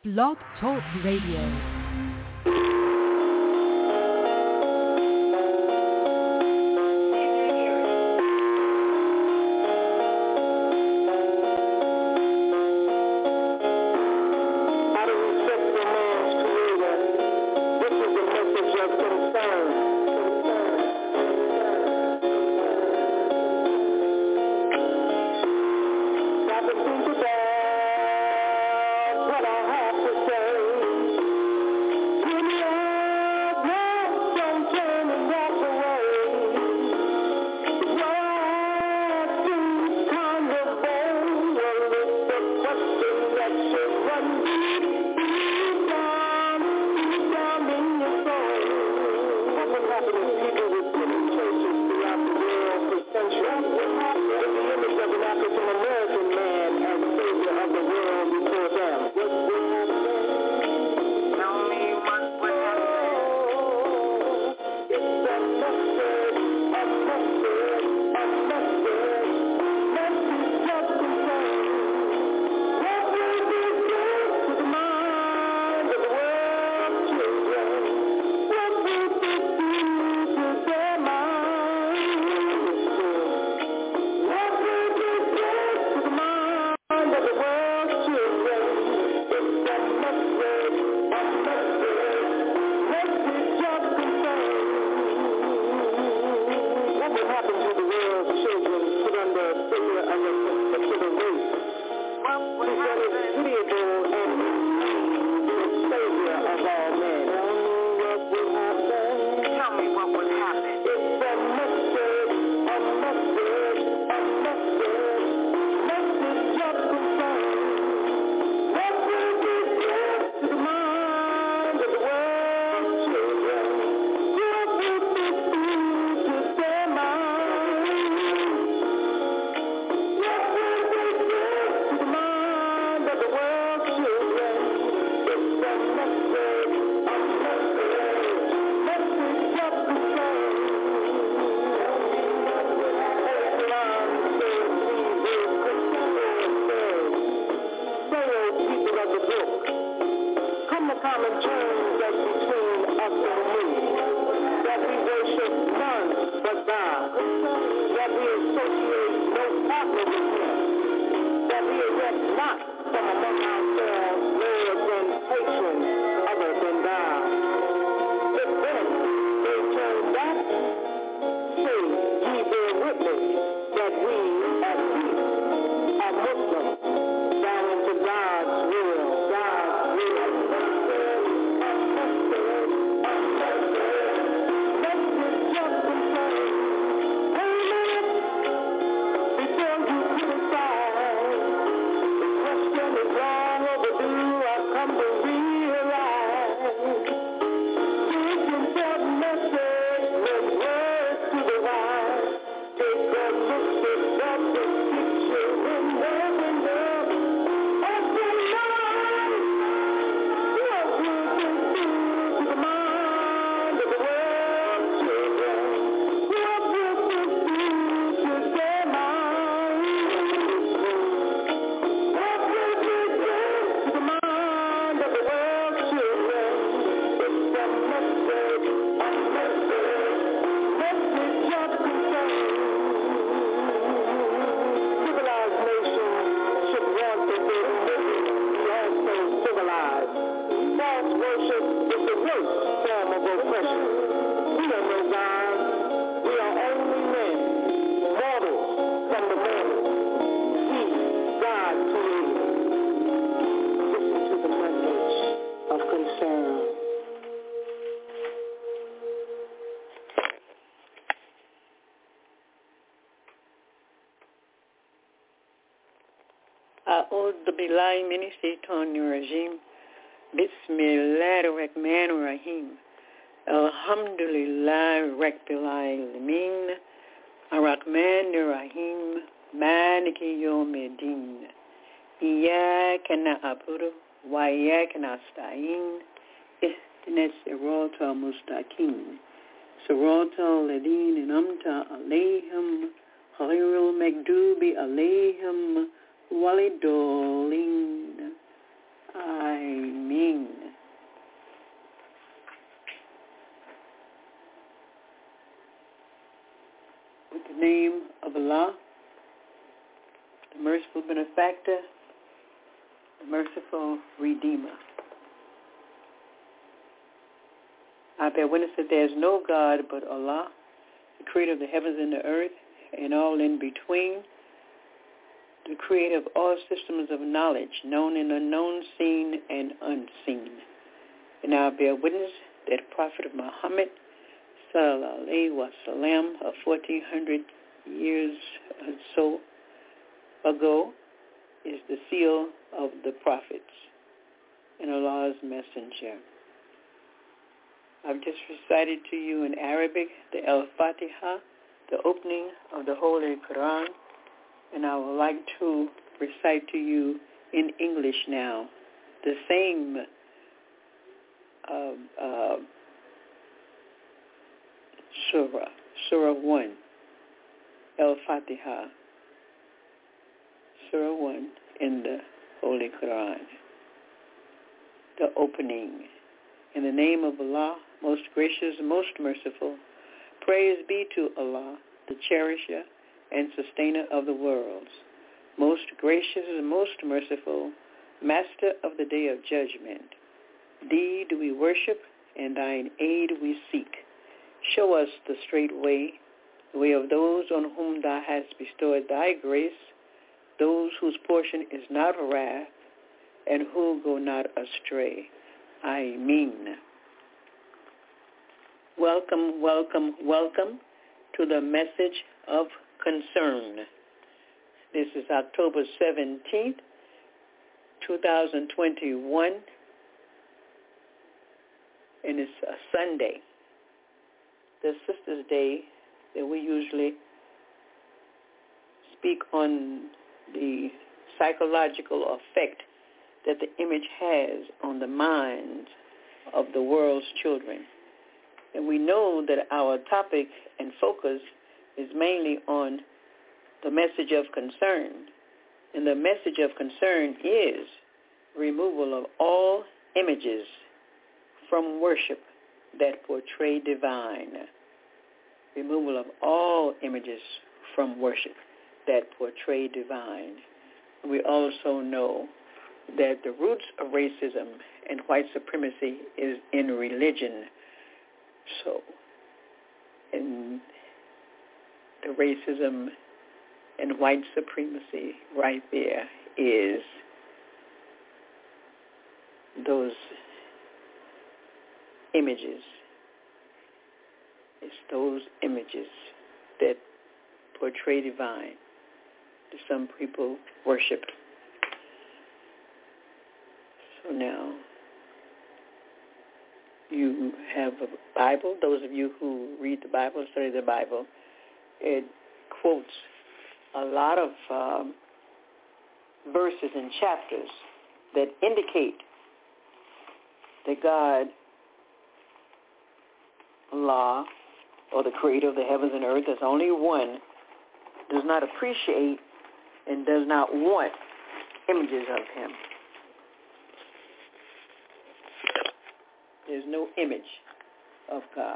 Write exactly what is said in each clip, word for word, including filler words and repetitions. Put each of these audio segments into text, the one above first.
Blog Talk Radio. أعوذ بالله من الشيطان الرجيم بسم الله الرحمن الرحيم الحمد لله رب العالمين الرحمن الرحيم مالك يوم الدين إياك نعبد وإياك نستعين اهدنا الصراط المستقيم صراط الذين أنعمت عليهم غير المغضوب عليهم walidolin. I Allah, the merciful benefactor, the merciful redeemer. I bear witness that there is no God but Allah, the creator of the heavens and the earth, and all in between, the creator of all systems of knowledge, known and unknown, seen and unseen. And I bear witness that the Prophet of Muhammad, sallallahu alaihi wasallam, of fourteen hundred years or so ago, is the seal of the prophets and Allah's messenger. I've just recited to you in Arabic the Al-Fatiha, the opening of the Holy Quran, and I would like to recite to you in English now the same uh, uh, surah, Surah one, Al-Fatiha, Surah one in the Holy Quran. The opening. In the name of Allah, most gracious, most merciful, praise be to Allah, the cherisher and sustainer of the worlds, most gracious and most merciful, master of the day of judgment. Thee do we worship, and thine aid we seek. Show us the straight way, the way of those on whom thou hast bestowed thy grace, those whose portion is not wrath, and who go not astray. I mean, welcome, welcome, welcome to the message of concern. This is October seventeenth, twenty twenty-one, and it's a Sunday, the Sisters' Day that we usually speak on the psychological effect that the image has on the minds of the world's children. And we know that our topic and focus is mainly on the message of concern. And the message of concern is removal of all images from worship that portray divine. Removal of all images from worship that portray divine. We also know that the roots of racism and white supremacy is in religion. So, in the racism and white supremacy right there is those images. It's those images that portray divine that some people worship. So now, you have a Bible. Those of you who read the Bible, study the Bible, it quotes a lot of um, verses and chapters that indicate that God, Allah, or the creator of the heavens and earth, there's only one, does not appreciate and does not want images of him. There's no image of God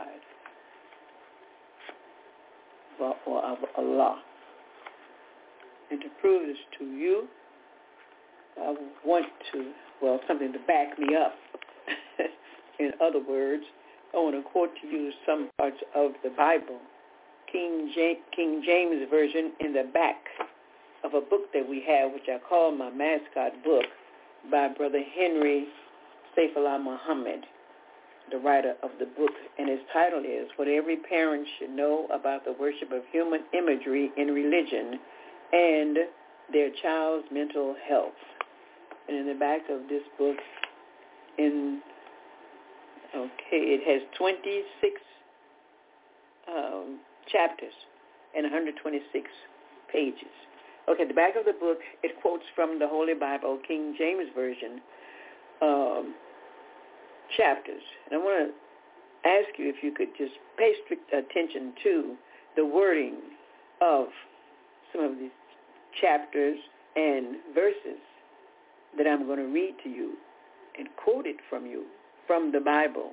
or of Allah. And to prove this to you, I want to, well, something to back me up. In other words, I want to quote to you some parts of the Bible, King James, King James Version, in the back of a book that we have, which I call my mascot book, by Brother Henry Saifullah Muhammad, the writer of the book, and its title is What Every Parent Should Know About the Worship of Human Imagery in Religion and Their Child's Mental Health. And in the back of this book, in, okay, it has twenty-six um, chapters and one hundred twenty-six pages. Okay, at the back of the book, it quotes from the Holy Bible, King James Version, um, chapters. And I want to ask you if you could just pay strict attention to the wording of some of these chapters and verses that I'm going to read to you and quote it from you, from the Bible.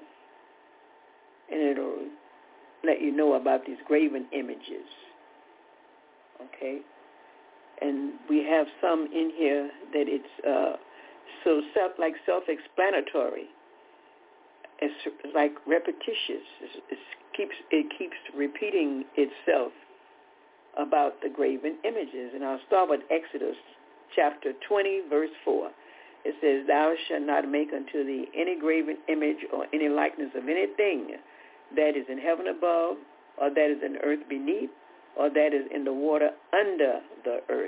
And it'll let you know about these graven images okay? And we have some in here that it's uh, so self, like self-explanatory. It's like repetitious. It's, it keeps it keeps repeating itself about the graven images. And I'll start with Exodus chapter twenty, verse four. It says, "Thou shalt not make unto thee any graven image or any likeness of anything that is in heaven above, or that is in the earth beneath, or that is in the water under the earth."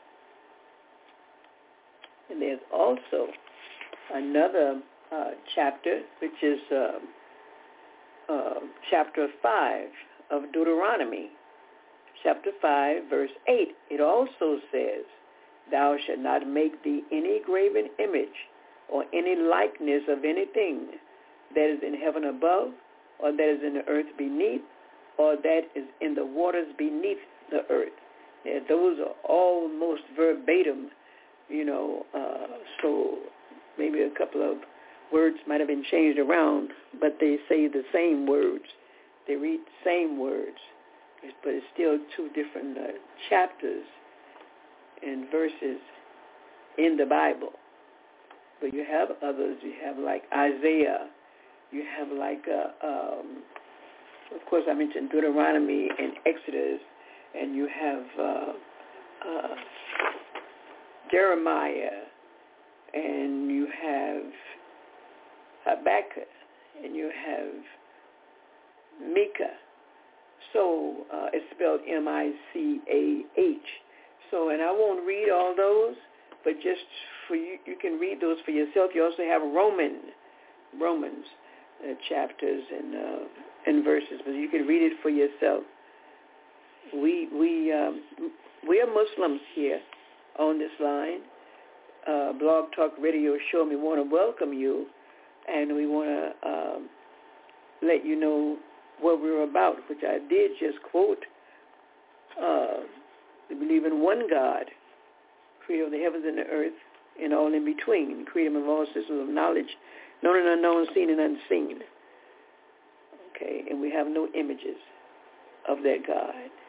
And there's also another uh, chapter, which is uh, uh, chapter five of Deuteronomy. Chapter five, verse eight. It also says, "Thou shalt not make thee any graven image or any likeness of anything that is in heaven above, or that is in the earth beneath, or that is in the waters beneath the earth." Yeah, those are almost verbatim, you know, uh, so maybe a couple of words might have been changed around, but they say the same words. They read the same words, but it's still two different uh, chapters and verses in the Bible. But you have others. You have like Isaiah. You have like, uh, um, of course, I mentioned Deuteronomy and Exodus, and you have uh, uh, Jeremiah, and you have Habakkuk, and you have Micah. So uh, it's spelled M I C A H. So, and I won't read all those, but just for you, you can read those for yourself. You also have Roman, Romans uh, chapters and uh, and verses, but you can read it for yourself. We we um, we are Muslims here on this line, uh, Blog Talk Radio Show. And we want to welcome you, and we want to um, let you know what we're about, which I did just quote. Uh, we believe in one God, creator of the heavens and the earth, and all in between, creator of all systems of knowledge, known and unknown, seen and unseen. Okay, and we have no images of that God.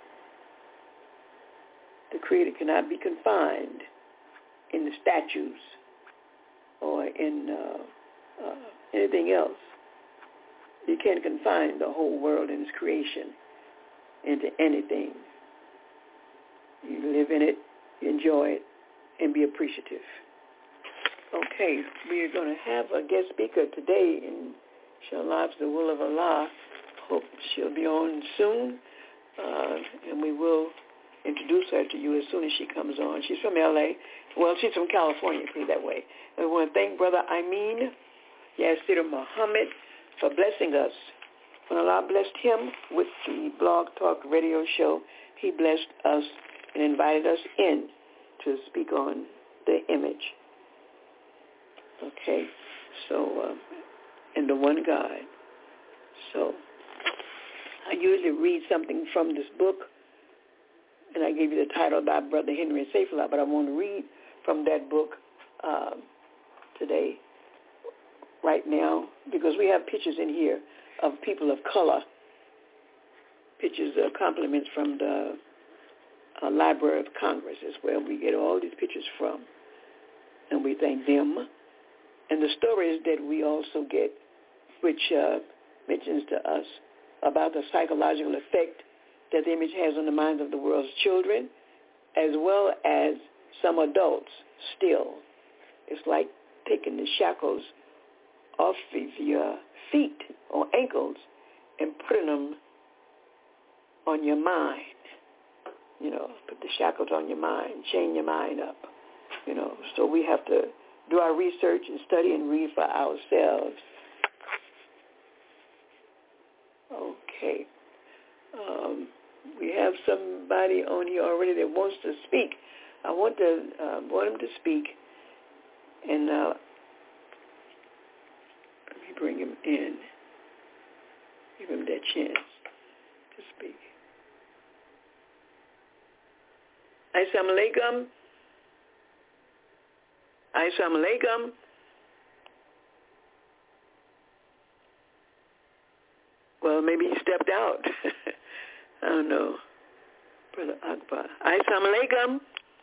The creator cannot be confined in the statues or in uh, uh, anything else. You can't confine the whole world and its creation into anything. You live in it, you enjoy it, and be appreciative. Okay, we are going to have a guest speaker today, and inshallah, it's the will of Allah. Hope she'll be on soon, uh, and we will introduce her to you as soon as she comes on. She's from L A. Well, she's from California, put it that way. And we want to thank Brother Amin Yasir Muhammad for blessing us. When Allah blessed him with the Blog Talk Radio Show, he blessed us and invited us in to speak on the image. Okay, so, um, and the one God. So, I usually read something from this book, and I gave you the title by Brother Henry Saifullah, but I want to read from that book um, today, right now, because we have pictures in here of people of color, pictures of compliments from the uh, Library of Congress is where we get all these pictures from, and we thank them. And the stories that we also get, which uh, mentions to us about the psychological effect that the image has on the minds of the world's children, as well as some adults still. It's like taking the shackles off of your feet or ankles and putting them on your mind. You know, put the shackles on your mind, chain your mind up. You know, so we have to do our research and study and read for ourselves. Okay. Um, we have somebody on here already that wants to speak. I want to uh, want him to speak, and uh, let me bring him in. Give him that chance to speak. Assalamu alaikum. Assalamu alaikum. Well, maybe he stepped out. I don't know. Brother Akbar. Assalamu alaikum.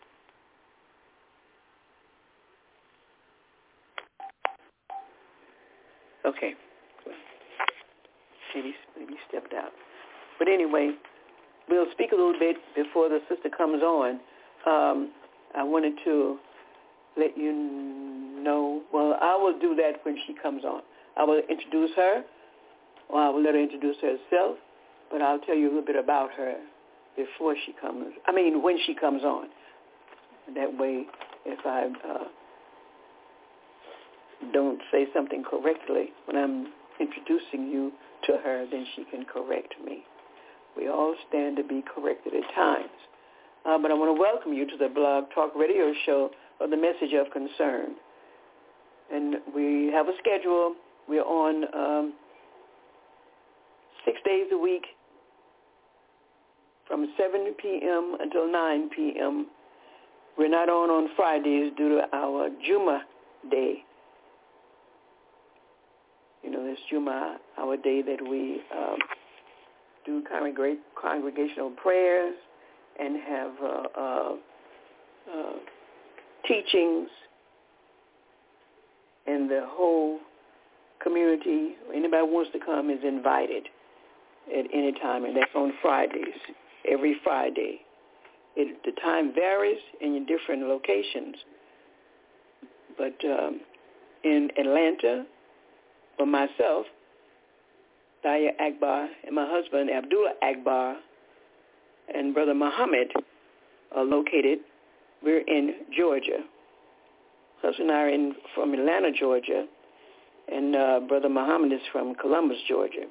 Okay. Maybe, maybe stepped out. But anyway, we'll speak a little bit before the sister comes on. Um, I wanted to let you know, well, I will do that when she comes on. I will introduce her, or I will let her introduce herself, but I'll tell you a little bit about her before she comes, I mean, when she comes on. That way, if I uh, don't say something correctly when I'm introducing you to her, then she can correct me. We all stand to be corrected at times. Uh, but I want to welcome you to the Blog Talk Radio Show of the Message of Concern. And we have a schedule. We're on um, six days a week from seven p.m. until nine p.m. We're not on on Fridays due to our Juma day. You know, this Juma, our day that we um, do congreg- congregational prayers and have uh, uh, uh, teachings, and the whole community, anybody who wants to come is invited at any time, and that's on Fridays, every Friday. It, the time varies in different locations, but um, in Atlanta, for myself, Daya Akbar, and my husband, Abdullah Akbar, and Brother Muhammad are located. We're in Georgia. Husband and I are in, from Atlanta, Georgia, and uh, Brother Muhammad is from Columbus, Georgia.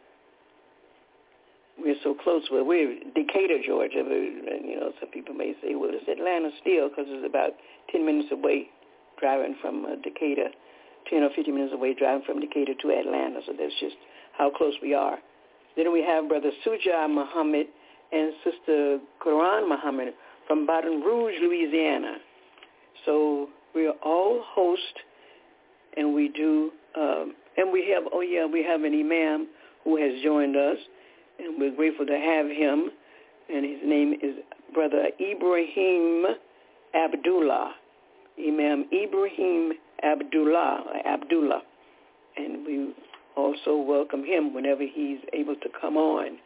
We're so close. Well, we're Decatur, Georgia. But, you know, some people may say, well, it's Atlanta still because it's about ten minutes away driving from uh, Decatur, ten or fifteen minutes away driving from Decatur to Atlanta. So that's just how close we are. Then we have Brother Suja Muhammad and Sister Quran Muhammad from Baton Rouge, Louisiana. So we are all hosts, and we do, um, and we have, oh yeah, we have an imam who has joined us, and we're grateful to have him, and his name is Brother Ibrahim Abdullah, Imam Ibrahim Abdullah, Abdullah, and we also welcome him whenever he's able to come on,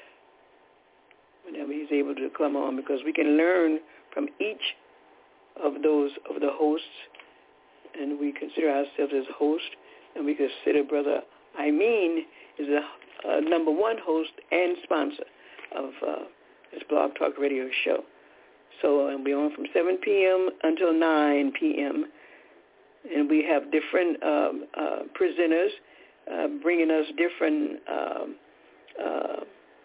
whenever he's able to come on, because we can learn from each of those of the hosts, and we consider ourselves as hosts, and we consider Brother Amin is a, a number one host and sponsor of uh, this Blog Talk Radio show. So um, we're on from seven p.m. until nine p.m., and we have different um, uh, presenters uh, bringing us different um, uh,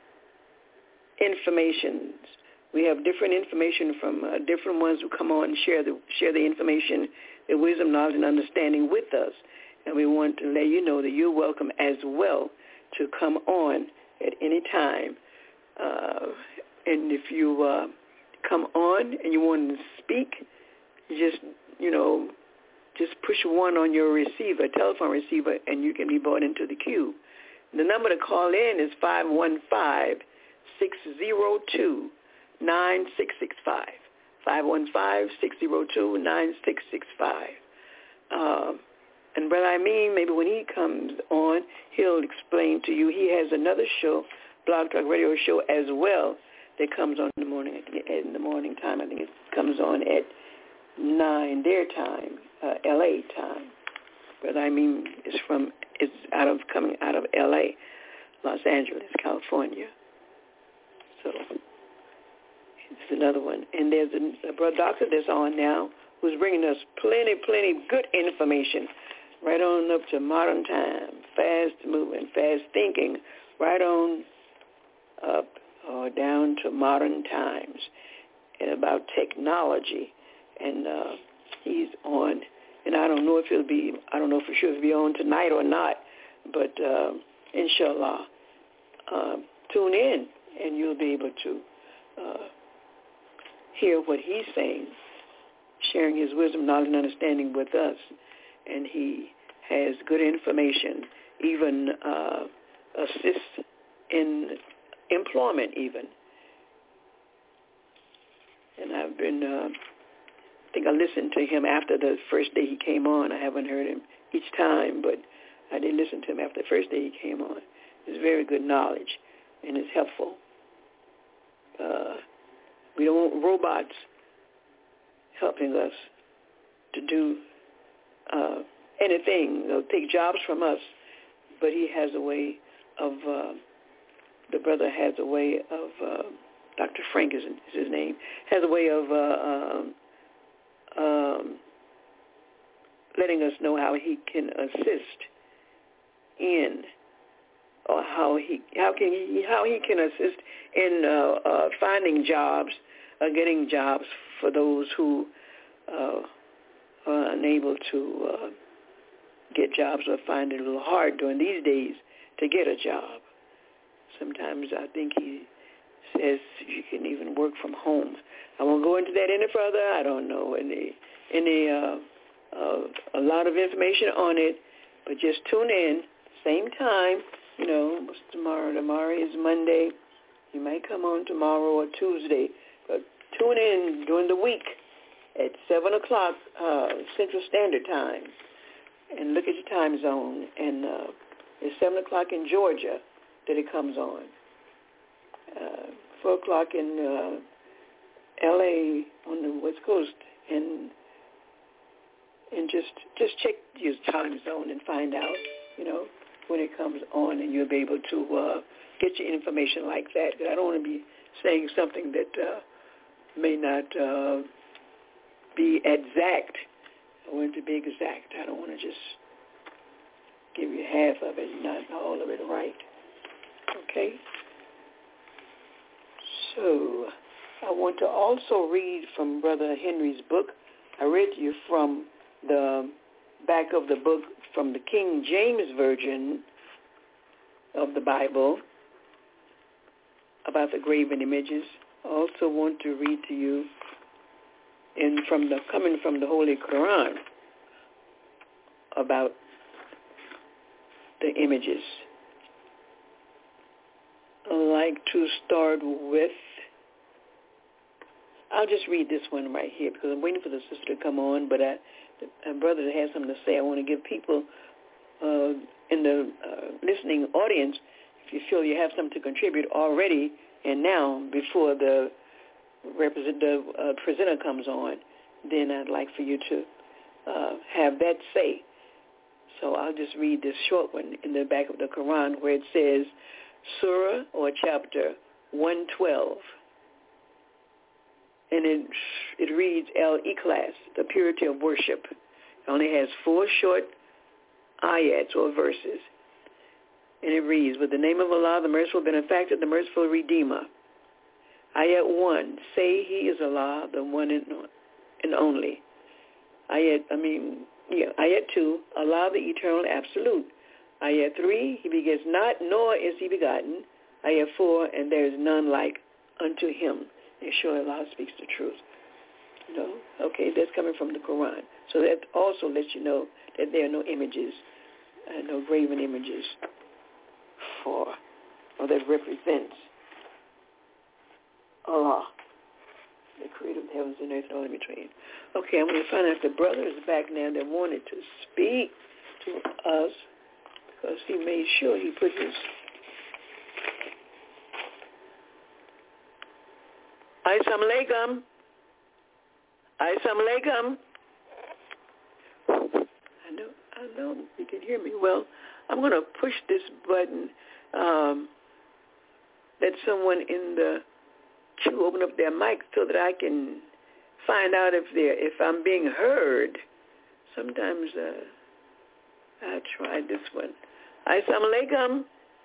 informations. We have different information from uh, different ones who come on and share the share the information, their wisdom, knowledge, and understanding with us. And we want to let you know that you're welcome as well to come on at any time. Uh, and if you uh, come on and you want to speak, just, you know, just push one on your receiver, telephone receiver, and you can be brought into the queue. The number to call in is five one five, six zero two, nine six six five. five one five, six zero two, nine six six five. Um, and Brother Amin, maybe when he comes on, he'll explain to you. He has another show, Blog Talk Radio show as well, that comes on in the morning, in the morning time. I think it comes on at nine their time, uh, L A time. Brother Amin is from, is out of, coming out of L A, Los Angeles, California. So it's another one. And there's a, a brother doctor that's on now who's bringing us plenty, plenty good information right on up to modern time, fast moving, fast thinking, right on up or down to modern times, and about technology. And uh, he's on, and I don't know if he'll be, I don't know for sure if he'll be on tonight or not, but uh, inshallah, uh, tune in and you'll be able to uh, hear what he's saying, sharing his wisdom, knowledge, and understanding with us. And he has good information, even uh, assists in employment even. and I've been, uh, I think I listened to him after the first day he came on. I haven't heard him each time, but I did listen to him after the first day he came on. It's very good knowledge, and it's helpful. Uh, we don't want robots helping us to do uh, anything, you know, take jobs from us, but he has a way of, uh, the brother has a way of, uh, Doctor Frank is, is his name, has a way of uh, um, um, letting us know how he can assist in, or how he how can he how he can assist in uh, uh, finding jobs, uh, getting jobs for those who uh, are unable to uh, get jobs or find it a little hard during these days to get a job. Sometimes I think he says you can even work from home. I won't go into that any further. I don't know any any uh, uh, a lot of information on it, but just tune in. Same time, you know, what's tomorrow? Tomorrow is Monday. You might come on tomorrow or Tuesday, but tune in during the week at seven o'clock uh, Central Standard Time, and look at your time zone. And uh, it's seven o'clock in Georgia that it comes on. Uh, four o'clock in uh, L A on the West Coast, and and just just check your time zone and find out, you know, when it comes on, and you'll be able to uh, get your information like that. I don't want to be saying something that uh, may not uh, be exact. I want it to be exact. I don't want to just give you half of it, not all of it right. Okay? So I want to also read from Brother Henry's book. I read to you from the back of the book from the King James Version of the Bible about the graven images. I also want to read to you in from the coming from the Holy Quran about the images. I'd like to start with, I'll just read this one right here because I'm waiting for the sister to come on, but I, my brother has something to say. I want to give people uh, in the uh, listening audience, if you feel you have something to contribute already and now before the representative uh, presenter comes on, then I'd like for you to uh, have that say. So I'll just read this short one in the back of the Quran where it says, Surah or chapter one twelve. And it, it reads Al-Ikhlas, the purity of worship. It only has four short ayats or verses. And it reads, with the name of Allah, the merciful benefactor, the merciful redeemer. Ayat one, say he is Allah, the one and, and only. Ayat, I mean, yeah, Ayat two, Allah, the eternal absolute. Ayat three, he begets not, nor is he begotten. Ayat four, and there is none like unto him. And sure Allah speaks the truth. You know, okay, that's coming from the Quran. So that also lets you know that there are no images, uh, no graven images for, or that represents Allah, the creator of the heavens and earth and all in between. Okay, I'm going to find out if the brother is back now that wanted to speak to us, because he made sure he put his Assalamu alaikum. Assalamu alaikum. I know, I know you can hear me. Well, I'm going to push this button. Um, let someone in the queue open up their mic so that I can find out if they're if I'm being heard. Sometimes uh, I tried this one. Assalamu alaikum.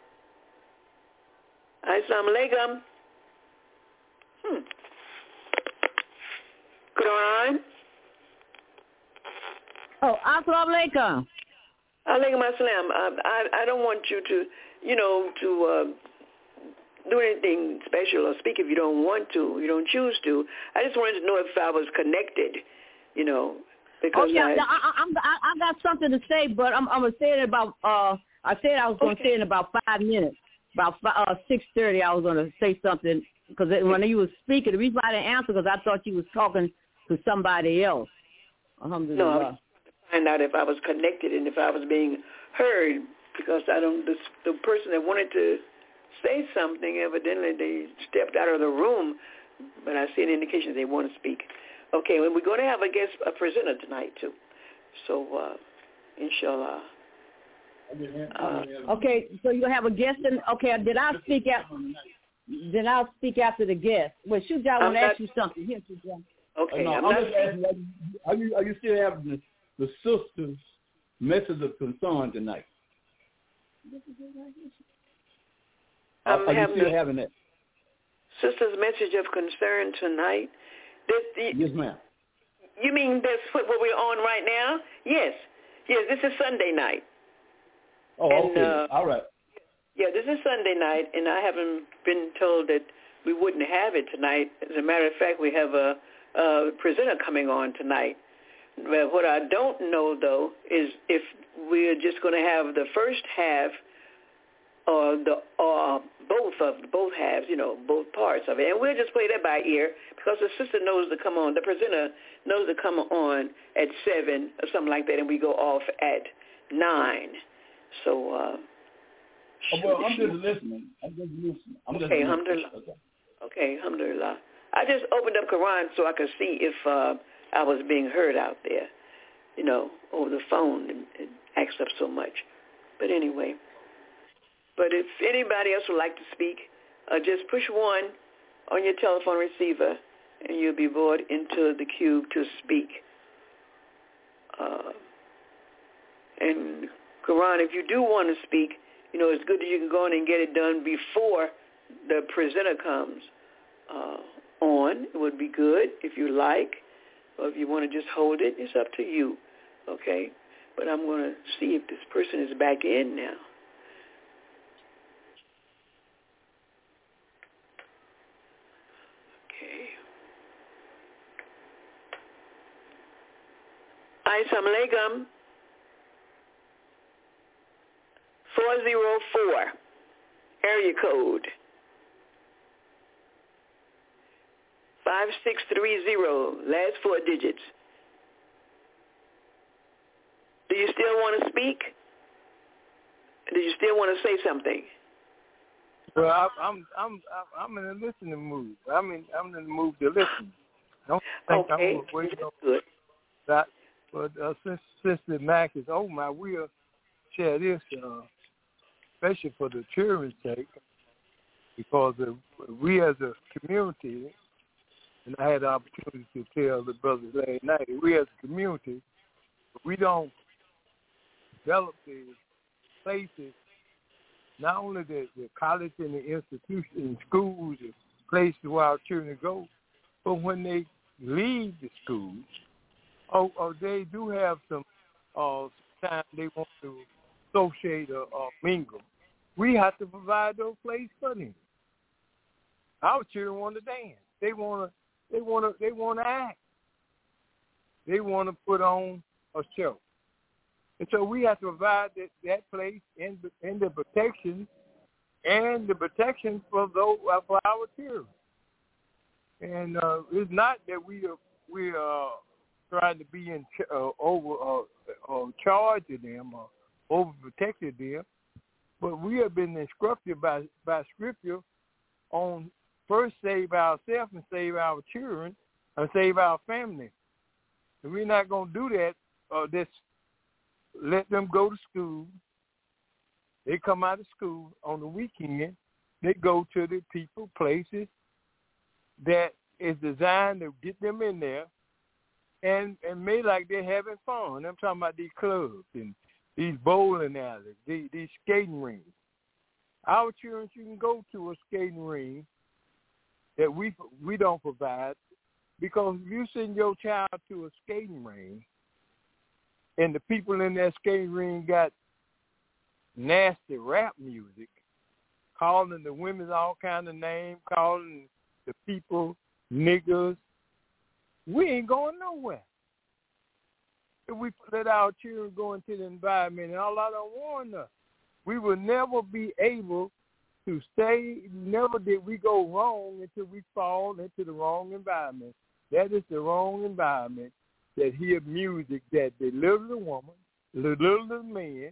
Assalamu alaikum. Hmm. Quran. Oh, assalamu alaikum. Alaikum assalam. I, I I don't want you to, you know, to uh, do anything special or speak if you don't want to, you don't choose to. I just wanted to know if I was connected, you know, because oh yeah, I, no, I, I'm I, I got something to say, but I'm I'm gonna say it about. Uh, I said I was gonna okay. say it in about five minutes. About five, uh, six thirty, I was gonna say something because when you were speaking, the reason why I didn't answer because I thought you was talking to somebody else. Alhamdulillah. No, I was trying to find out if I was connected and if I was being heard, because I don't. The, the person that wanted to say something, evidently they stepped out of the room, but I see an indication they want to speak. Okay, well, we're going to have a guest, a presenter tonight too. So, uh, inshallah. Uh, okay, so you have a guest. In, okay, did I speak out? Then I'll speak after the guest. Well, shoot, I want to ask you something. Here, okay, uh, no, I'm, I'm not just asking, are you are you still having the, the sister's message of concern tonight? I'm are you having still the having that? Sister's message of concern tonight. This, the, Yes, ma'am. You mean that's what, what we're on right now? Yes. Yes, this is Sunday night. Oh, and, okay. Uh, All right. Yeah, this is Sunday night, and I haven't been told that we wouldn't have it tonight. As a matter of fact, we have a, a presenter coming on tonight. But what I don't know, though, is if we're just going to have the first half or the or both of both halves, you know, both parts of it, and we'll just play that by ear because the sister knows to come on. The presenter knows to come on at seven or something like that, and we go off at nine. So. Uh, Oh, well, I'm just listening. I'm just listening. I'm just okay, listening. alhamdulillah. Okay. Okay, alhamdulillah. I just opened up Quran so I could see if uh, I was being heard out there, you know, over the phone, and it acts up so much. But anyway, but if anybody else would like to speak, uh, just push one on your telephone receiver, and you'll be brought into the queue to speak. Uh, and Quran, if you do want to speak, you know, it's good that you can go in and get it done before the presenter comes uh, on. It would be good if you like, or if you want to just hold it, it's up to you, okay? But I'm going to see if this person is back in now. Okay. Assalamu alaikum. four oh four, area code. five six three zero, last four digits. Do you still want to speak? Do you still want to say something? Well, I, I'm I'm I'm in a listening mood. I mean, I'm in the mood to listen. Don't think okay, I'm waiting that's on good. that. But uh, since since the Mac is over, I will share this, uh, especially for the children's sake, because uh, we as a community, and I had the opportunity to tell the brothers last night, we as a community, we don't develop the places, not only the, the college and the institutions and schools and places where our children go, but when they leave the schools, or, or they do have some uh, time they want to associate or, or mingle, we have to provide those places for them. Our children want to dance. They want to. They want to. They want to act. They want to put on a show, and so we have to provide that, that place and and the protection and the protection for those for our children. And uh, it's not that we are we are trying to be in uh, over uh, uh, charge of them or overprotected them, but we have been instructed by by Scripture on first save ourselves and save our children and save our family. And we're not going to do that or just let them go to school. They come out of school on the weekend. They go to the people, places that is designed to get them in there and, and made like they're having fun. I'm talking about these clubs and these bowling alleys, these, these skating rings. Our children, you can go to a skating ring that we we don't provide, because if you send your child to a skating ring and the people in that skating ring got nasty rap music, calling the women all kind of names, calling the people niggers, we ain't going nowhere. If we let our children go into the environment, and Allah don't warn us, we will never be able to stay, never did we go wrong until we fall into the wrong environment. That is the wrong environment that hear music that belittle the woman, belittle the man,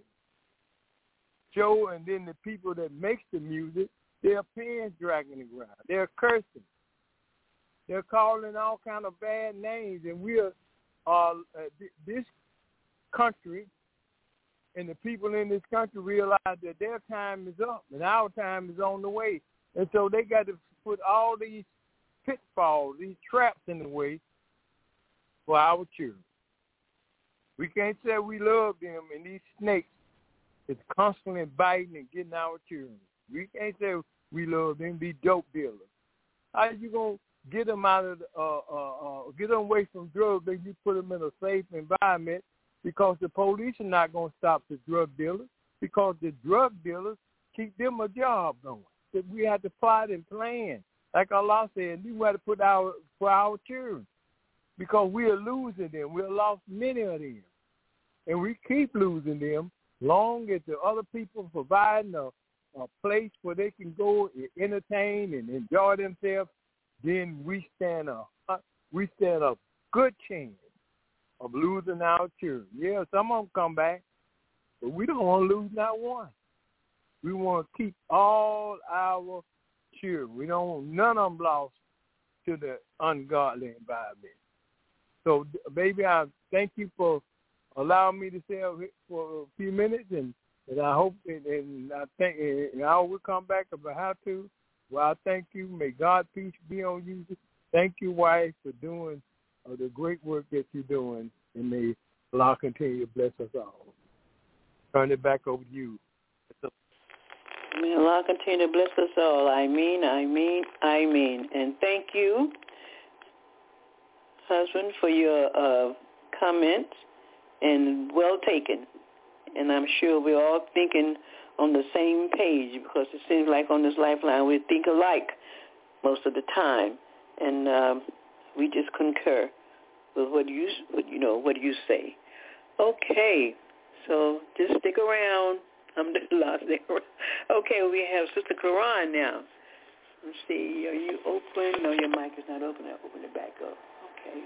show, and then the people that makes the music, their pants dragging the ground. They're cursing. They're calling all kind of bad names, and we are, uh, uh, this country and the people in this country realize that their time is up and our time is on the way. And so they got to put all these pitfalls, these traps in the way for our children. We can't say we love them, and these snakes is constantly biting and getting our children. We can't say we love them, be dope dealers. How are you going to get them out of, the, uh, uh, uh, get them away from drugs and you put them in a safe environment? Because the police are not going to stop the drug dealers, because the drug dealers keep them a job going. So we have to plot and plan. Like Allah said, we have to put our for our children, because we are losing them. We have lost many of them. And we keep losing them long as the other people providing a, a place where they can go and entertain and enjoy themselves, then we stand a, we stand a good chance of losing our children. Yeah, some of them come back, but we don't want to lose not one. We want to keep all our children. We don't want none of them lost to the ungodly environment. So, baby, I thank you for allowing me to say for a few minutes, and, and I hope and, and I think and I will come back if I have to. Well, I thank you. May God's peace be on you. Thank you, wife, for doing of the great work that you're doing, and may Allah continue to bless us all. Turn it back over to you. May Allah continue to bless us all. I mean, I mean, I mean. And thank you, husband, for your uh, comments, and well taken. And I'm sure we're all thinking on the same page, because it seems like on this lifeline we think alike most of the time. And um, we just concur with what you, what, you know, what you say. Okay, so just stick around. I'm just lost there. Okay, we have Sister Quran now. Let's see, are you open? No, your mic is not open. I'll open it back up. Okay.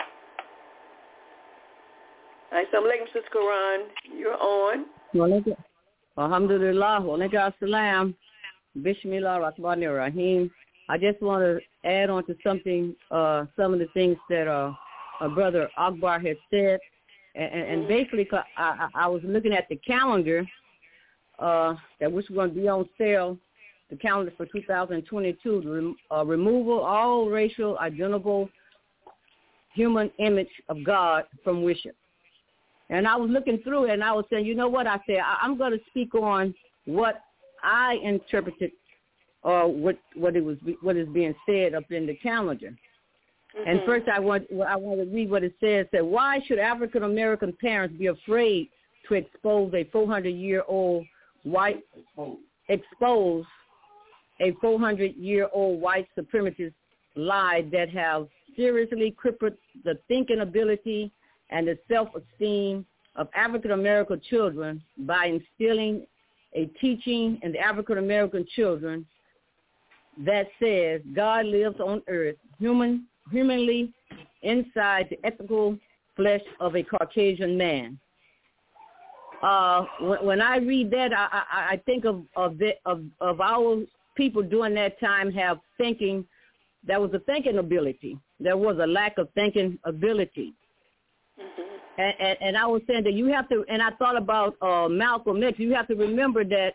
All right, so I'm letting Sister Quran. You're on. Alhamdulillah. Wa alaikum assalam. Bismillah ar-Rahman ar-Rahim. I just want to add on to something, uh, some of the things that uh, uh, Brother Akbar had said. And, and basically, I, I, I was looking at the calendar uh, that was going to be on sale, the calendar for two thousand twenty-two, the rem- uh, removal all racial identical human image of God from worship. And I was looking through it, and I was saying, you know what? I said, I- I'm going to speak on what I interpreted or what what it was what is being said up in the calendar. Mm-hmm. And first, I want I want to read what it says. That why should African American parents be afraid to expose a four hundred year old white expose a four hundred year old white supremacist lie that have seriously crippled the thinking ability and the self-esteem of African American children by instilling a teaching in the African American children that says God lives on earth, human, humanly inside the ethical flesh of a Caucasian man. Uh, when, when I read that, I, I, I think of of, the, of of our people during that time have thinking. There was a thinking ability. There was a lack of thinking ability. Mm-hmm. And, and, and I was saying that you have to, and I thought about uh, Malcolm X. You have to remember that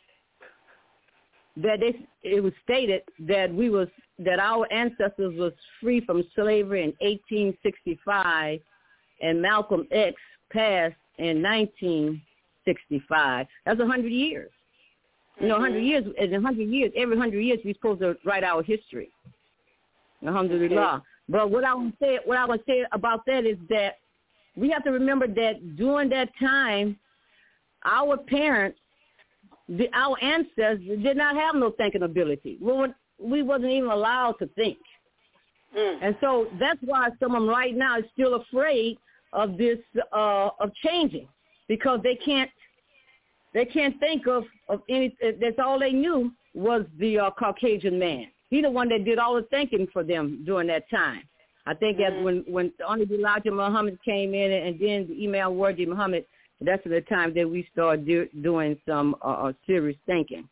that they, it was stated that we was that our ancestors was free from slavery in eighteen sixty-five, and Malcolm X passed in nineteen sixty-five. That's a hundred years. You know, a hundred years. In a hundred years, every hundred years, we're supposed to write our history. Alhamdulillah. Okay. But what I want to say, what I want to say about that is that we have to remember that during that time, our parents, the, our ancestors, did not have no thinking ability. We weren't, we wasn't even allowed to think. Mm. And so that's why some of them right now is still afraid of this, uh, of changing, because they can't they can't think of, of any, that's all they knew was the uh, Caucasian man. He's the one that did all the thinking for them during that time. I think mm-hmm. that when, when Honorable Elijah Muhammad came in and then the Imam Wardi Muhammad, that's the time that we started do, doing some uh, serious thinking.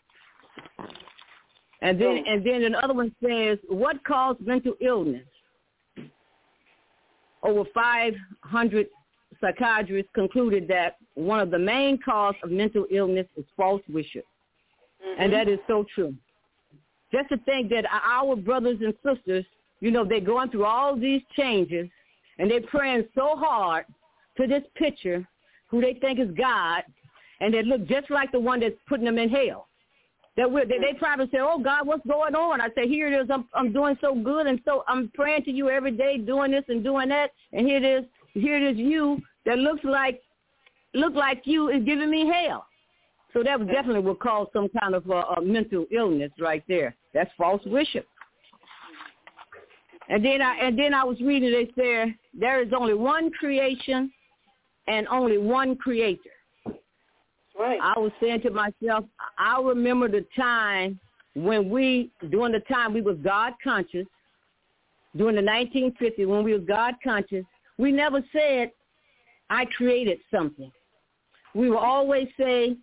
And then, and then another one says, what caused mental illness? Over five hundred psychiatrists concluded that one of the main causes of mental illness is false worship. Mm-hmm. And that is so true. Just to think that our brothers and sisters, you know, they're going through all these changes, and they're praying so hard to this picture who they think is God, and they look just like the one that's putting them in hell. That we're, they, they probably say, oh, God, what's going on? I say, here it is. I'm, I'm doing so good, and so I'm praying to you every day, doing this and doing that, and here it is. Here it is you that looks like look like you is giving me hell. So that was definitely what caused some kind of uh, a mental illness right there. That's false worship. And then I and then I was reading, they said there is only one creation and only one creator. Right. I was saying to myself, I remember the time when we, during the time we was God conscious, during the nineteen fifties when we was God conscious, we never said, I created something. We would always say,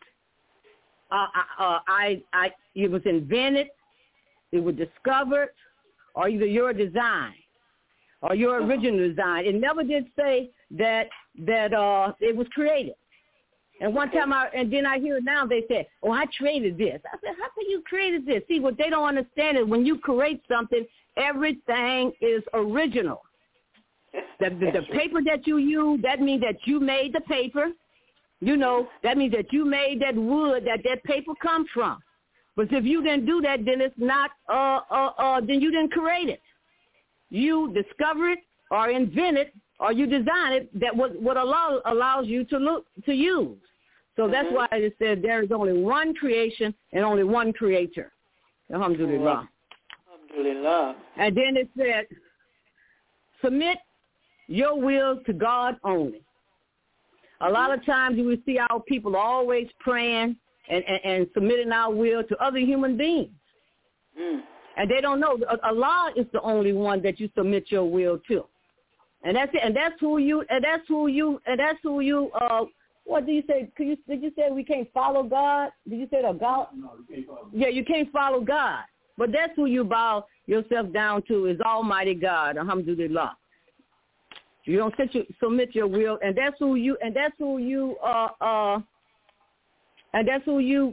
uh, uh, I, I, it was invented, it was discovered, or either your design or your original design. It never did say that that uh, it was created. And one time, I, and then I hear it now, they say, oh, I created this. I said, how can you created this? See, what they don't understand is when you create something, everything is original. The, the, the paper that you use, that means that you made the paper. You know, that means that you made that wood that that paper comes from. But if you didn't do that, then it's not, uh, uh, uh, then you didn't create it. You discover it or invent it or you design it that what, what allow, allows you to look, to use. So that's mm-hmm. why it said there is only one creation and only one creator. Alhamdulillah. Alhamdulillah. And then it said, submit your will to God only. A lot of times you will see our people always praying and, and, and submitting our will to other human beings. Mm. And they don't know. Allah is the only one that you submit your will to. And that's it. And that's who you, and that's who you, and that's who you, uh, what do you say? Could you, did you say we can't follow God? Did you say that God? No, you can't follow. Yeah, you can't follow God. But that's who you bow yourself down to is Almighty God. Alhamdulillah. You don't sit your, submit your will, and that's who you, and that's who you, uh, uh, and that's who you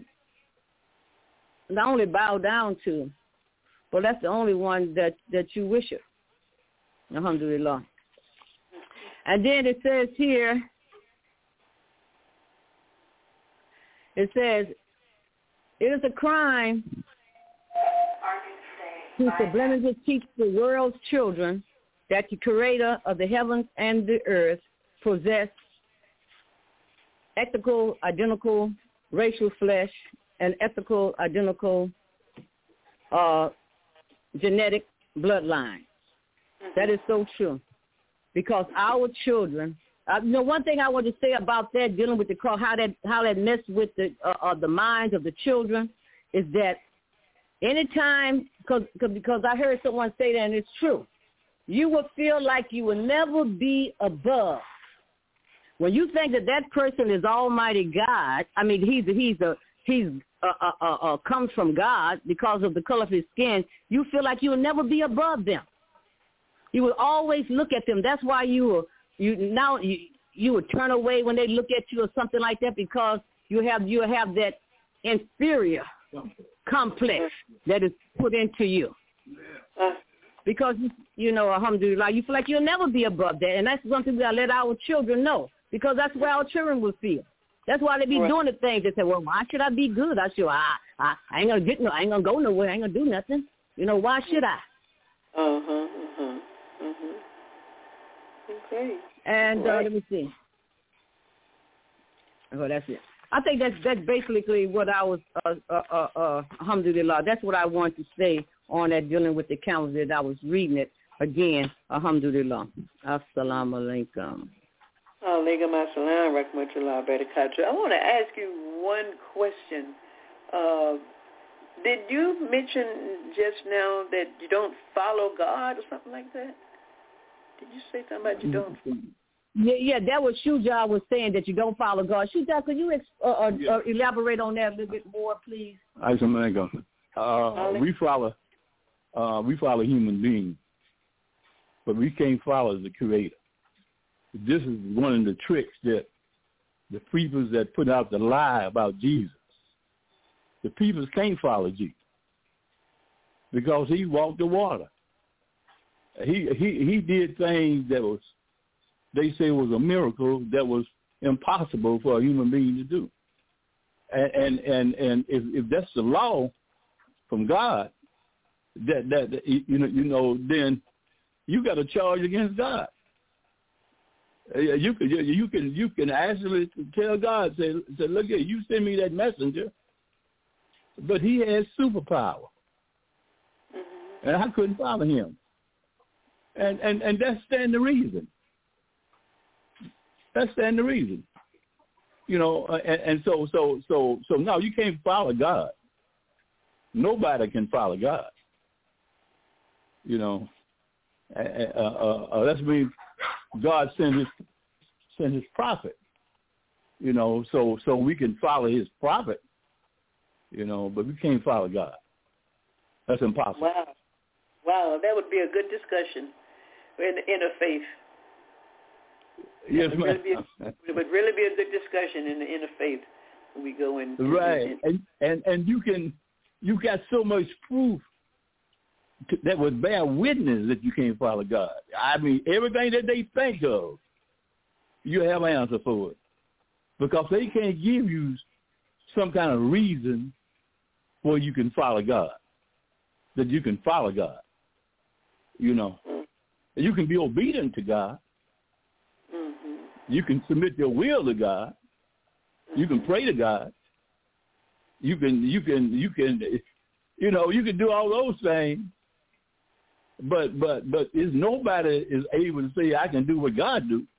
not only bow down to, but that's the only one that, that you worship. Alhamdulillah. And then it says here, it says, it is a crime to subliminally teach the world's children that the creator of the heavens and the earth possess ethical, identical, racial flesh, and ethical, identical, uh, genetic bloodline. Mm-hmm. That is so true. Because our children, uh, you know, one thing I want to say about that, dealing with the call, how that how that messed with the uh, uh, the minds of the children, is that anytime, cause, cause, because I heard someone say that, and it's true, you will feel like you will never be above. When you think that that person is Almighty God, I mean, he's he's a he's uh, uh, uh, uh, comes from God because of the color of his skin. You feel like you will never be above them. You will always look at them. That's why you will you now you you will turn away when they look at you or something like that, because you have you have that inferior complex that is put into you. Because, you know, alhamdulillah, you feel like you'll never be above that. And that's something that I let our children know, because that's where our children will feel. That's why they be right. doing the things. They say, well, why should I be good? I should, I, I, I ain't going to get no, I ain't going to go nowhere. I ain't going to do nothing. You know, why should I? Uh-huh, uh-huh, uh-huh. Okay. And right. uh, let me see. Oh, that's it. I think that's that's basically what I was, uh, uh, uh, uh, alhamdulillah, that's what I want to say on that, dealing with the calendar that I was reading it again. Alhamdulillah. Assalamu alaikum. Alaikum assalam, rahmatullah barakatuh. I want to ask you one question. Uh, did you mention just now that you don't follow God or something like that? Did you say something about you don't? Yeah, yeah, that was Shuja was saying that you don't follow God. Shuja, could you ex- uh, uh, Yeah. uh, elaborate on that a little bit more, please? I uh, we follow, uh, we follow human beings, but we can't follow the Creator. This is one of the tricks that the people that put out the lie about Jesus. The people can't follow Jesus because he walked the water. He he he did things that was, they say, was a miracle that was impossible for a human being to do. And and and, and if, if that's the law from God, that, that that you know you know then you got a charge against God. You can you, you can you can actually tell God, say say look here, you send me that messenger, but he has superpower, mm-hmm. and I couldn't follow him. And and and that's stand the reason. That's stand the reason. You know, and, and so so so so no, you can't follow God. Nobody can follow God. You know, uh, uh, uh, that's mean God sent his sent his prophet. You know, so so we can follow his prophet. You know, but we can't follow God. That's impossible. Wow, wow, that would be a good discussion in the interfaith. Yes, it would, really be a, it would really be a good discussion in the interfaith when we go in. Right, in, and and and you can you got so much proof to, that would bear witness that you can't follow God. I mean, everything that they think of, you have an answer for it, because they can't give you some kind of reason where you can follow God, that you can follow God. You know, mm-hmm. you can be obedient to God. Mm-hmm. You can submit your will to God. Mm-hmm. You can pray to God. You can, you can, you can, you know, you can do all those things. But, but, but is nobody is able to say I can do what God do.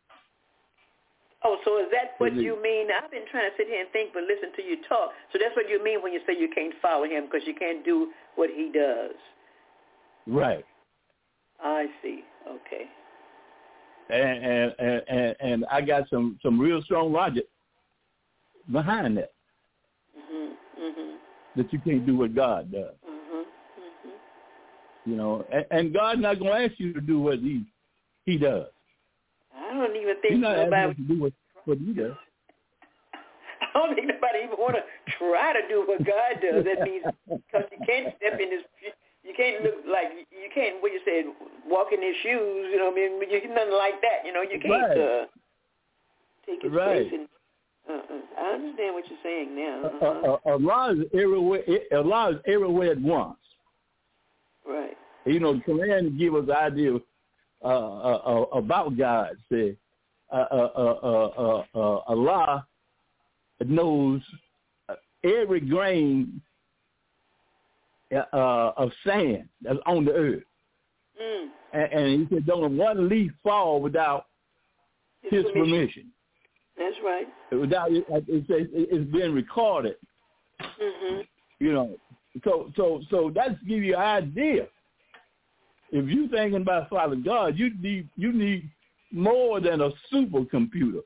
Oh, so is that what is you mean? I've been trying to sit here and think, but listen to you talk. So that's what you mean when you say you can't follow him because you can't do what he does. Right. I see. Okay. And and and, and, and I got some, some real strong logic behind that. Mm-hmm. Mm-hmm. That you can't do what God does. Mm-hmm. Mm-hmm. You know, and, and God's not going to ask you to do what he he does. I don't even think He's not nobody asking you to do what, what he does. I don't think nobody even want to try to do what God does. That means because you can't step in his, you can't look like you can't. What you said, walk in his shoes. You know, what I mean, you nothing like that. You know, you can't right. uh, take his right. place. And, uh-uh. I understand what you're saying now. Uh-huh. Uh, uh, Allah is everywhere. Allah is everywhere at once. Right. You know, the Quran gives us the idea of, uh, uh, uh, about God. Say, uh, uh, uh, uh, uh, Allah knows every grain uh, of sand that's on the earth, mm. and, and he said, "Don't one leaf fall without His, his permission. permission." That's right. Without it, it says it's been recorded. Mm-hmm. You know, so so so that's to give you an idea. If you're thinking about following God, you need you need more than a supercomputer.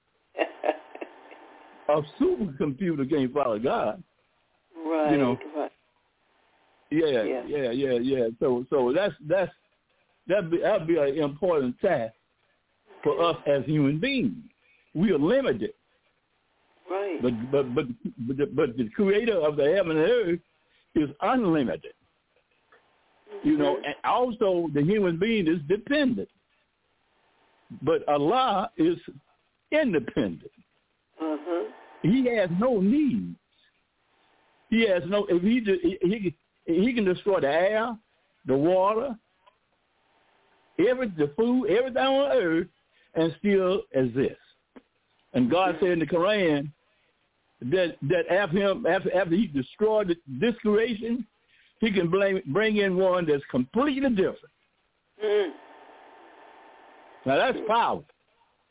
A supercomputer can't follow God. Right. You know. Right. Yeah, yeah, yeah, yeah, yeah. So so that's that's that be that'd be an important task for us as human beings. We are limited. Right. But but but but the, but the Creator of the heaven and earth is unlimited. You know, and also the human being is dependent. But Allah is independent. Uh-huh. He has no needs. He has no, if he, he, he can destroy the air, the water, every, the food, everything on earth, and still exist. And God said in the Quran that, that after him, after, after he destroyed this creation, he can blame, bring in one that's completely different. Mm. Now that's power. That's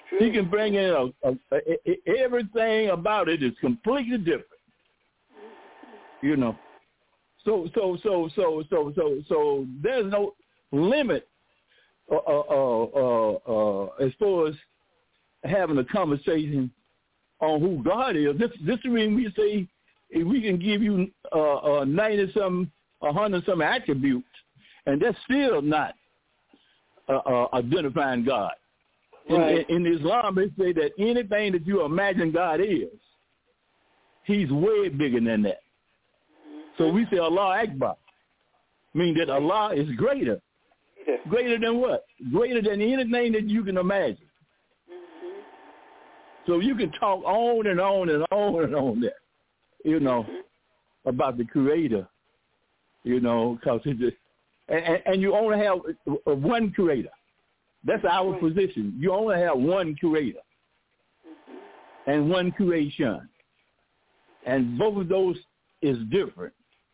He can bring in a, a, a, a, everything about it is completely different. You know. So so so so so so so there's no limit uh, uh, uh, uh, as far as having a conversation on who God is. This this is when we say if we can give you uh, uh, ninety some, a hundred some attributes, and that's still not uh, uh, identifying God. Right. In, in Islam, they say that anything that you imagine God is, He's way bigger than that. So we say Allah Akbar, meaning that Allah is greater. Yeah. Greater than what? Greater than anything that you can imagine. Mm-hmm. So you can talk on and on and on and on there, you know, mm-hmm. about the Creator, you know, because it's just, and, and you only have one Creator. That's our right. position. You only have one Creator mm-hmm. and one creation, and both of those is different.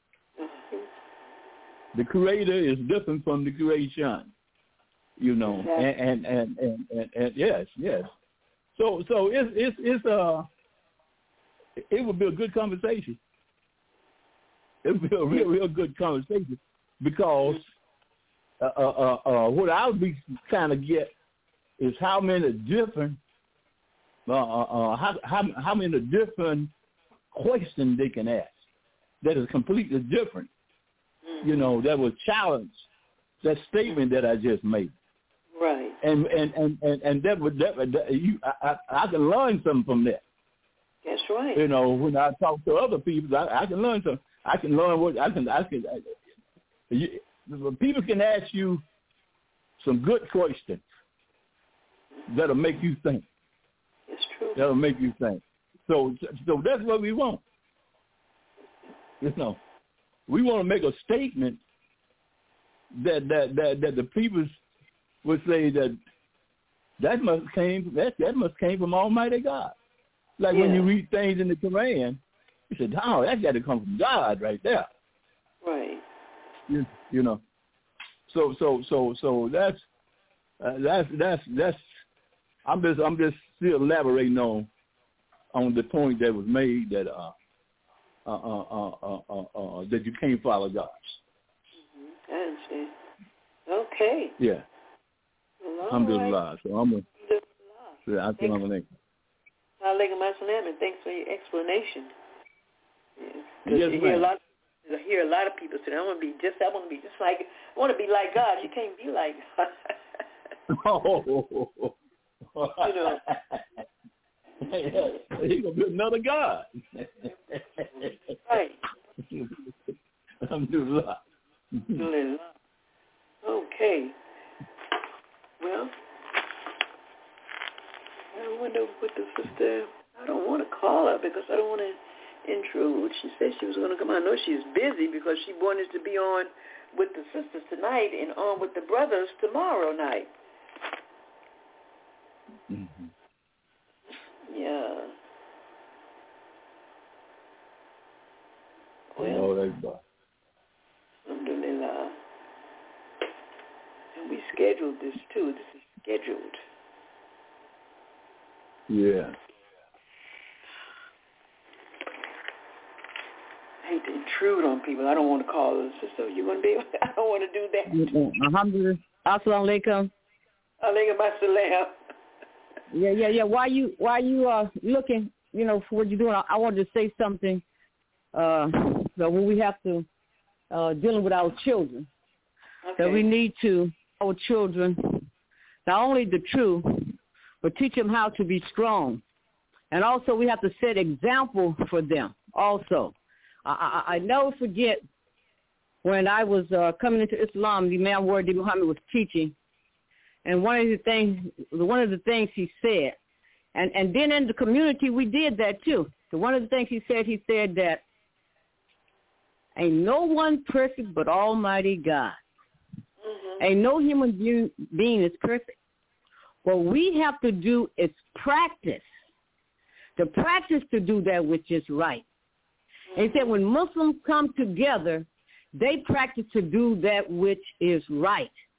The Creator is different from the creation, you know, exactly. and, and, and, and, and, and yes, yes. So so it's it's it's uh it would be a good conversation. It would be a real real good conversation because uh, uh, uh, what I would be trying to get is how many different uh, uh, how how how many different questions they can ask that is completely different. You know, that would challenge that statement that I just made. Right. And and, and, and, and that would that, that you I, I can learn something from that. That's right. You know, when I talk to other people, I, I can learn something. I can learn what I can. I can. I, you, people can ask you some good questions that'll make you think. It's true. That'll make you think. So so that's what we want. You know. We want to make a statement that that, that, that the people would say that that must came that that must came from Almighty God. Like yeah. when you read things in the Quran, you said, "Oh, that got to come from God right there." Right. You, you know. So so so so that's uh, that's that's that's. I'm just I'm just still elaborating on on the point that was made that. Uh, Uh, uh, uh, uh, uh, uh, that you can't follow God. Mm-hmm. I understand. Okay. Yeah. Well, Alhamdulillah. right. So I'm going to, yeah, I think I'm going to. Alaikum assalam, and thanks for your explanation. Yeah. Yes, you hear a lot. I hear a lot of people say, "I want to be just. I want to be just like. I want to be like God." You can't be like God. oh. You know. He's going to be another God. Right. Alhamdulillah. Alhamdulillah. Okay. Well, I wonder what the sister, I don't want to call her because I don't want to intrude. She said she was going to come on. I know she's busy because she wanted to be on with the sisters tonight and on with the brothers tomorrow night. Mm-hmm. Yeah. Well, oh, that's bad. Alhamdulillah. And we scheduled this too. This is scheduled. Yeah. I hate to intrude on people. I don't want to call them. So you want to be? I don't want to do that. Alhamdulillah. Assalamu alaikum. Alaikum assalam. Yeah, yeah, yeah. While you while you are looking, you know, for what you're doing, I, I wanted to say something. Uh, so when we have to uh, dealing with our children, okay. that we need to our children not only the truth, but teach them how to be strong, and also we have to set example for them. Also, I, I, I never forget when I was uh, coming into Islam, the Imam Wardi Muhammad was teaching. And one of the things, one of the things he said, and, and then in the community we did that too. So one of the things he said, he said that ain't no one perfect but Almighty God. Mm-hmm. Ain't no human being, being is perfect. What we have to do is practice, to practice to do that which is right. Mm-hmm. And he said when Muslims come together, they practice to do that which is right.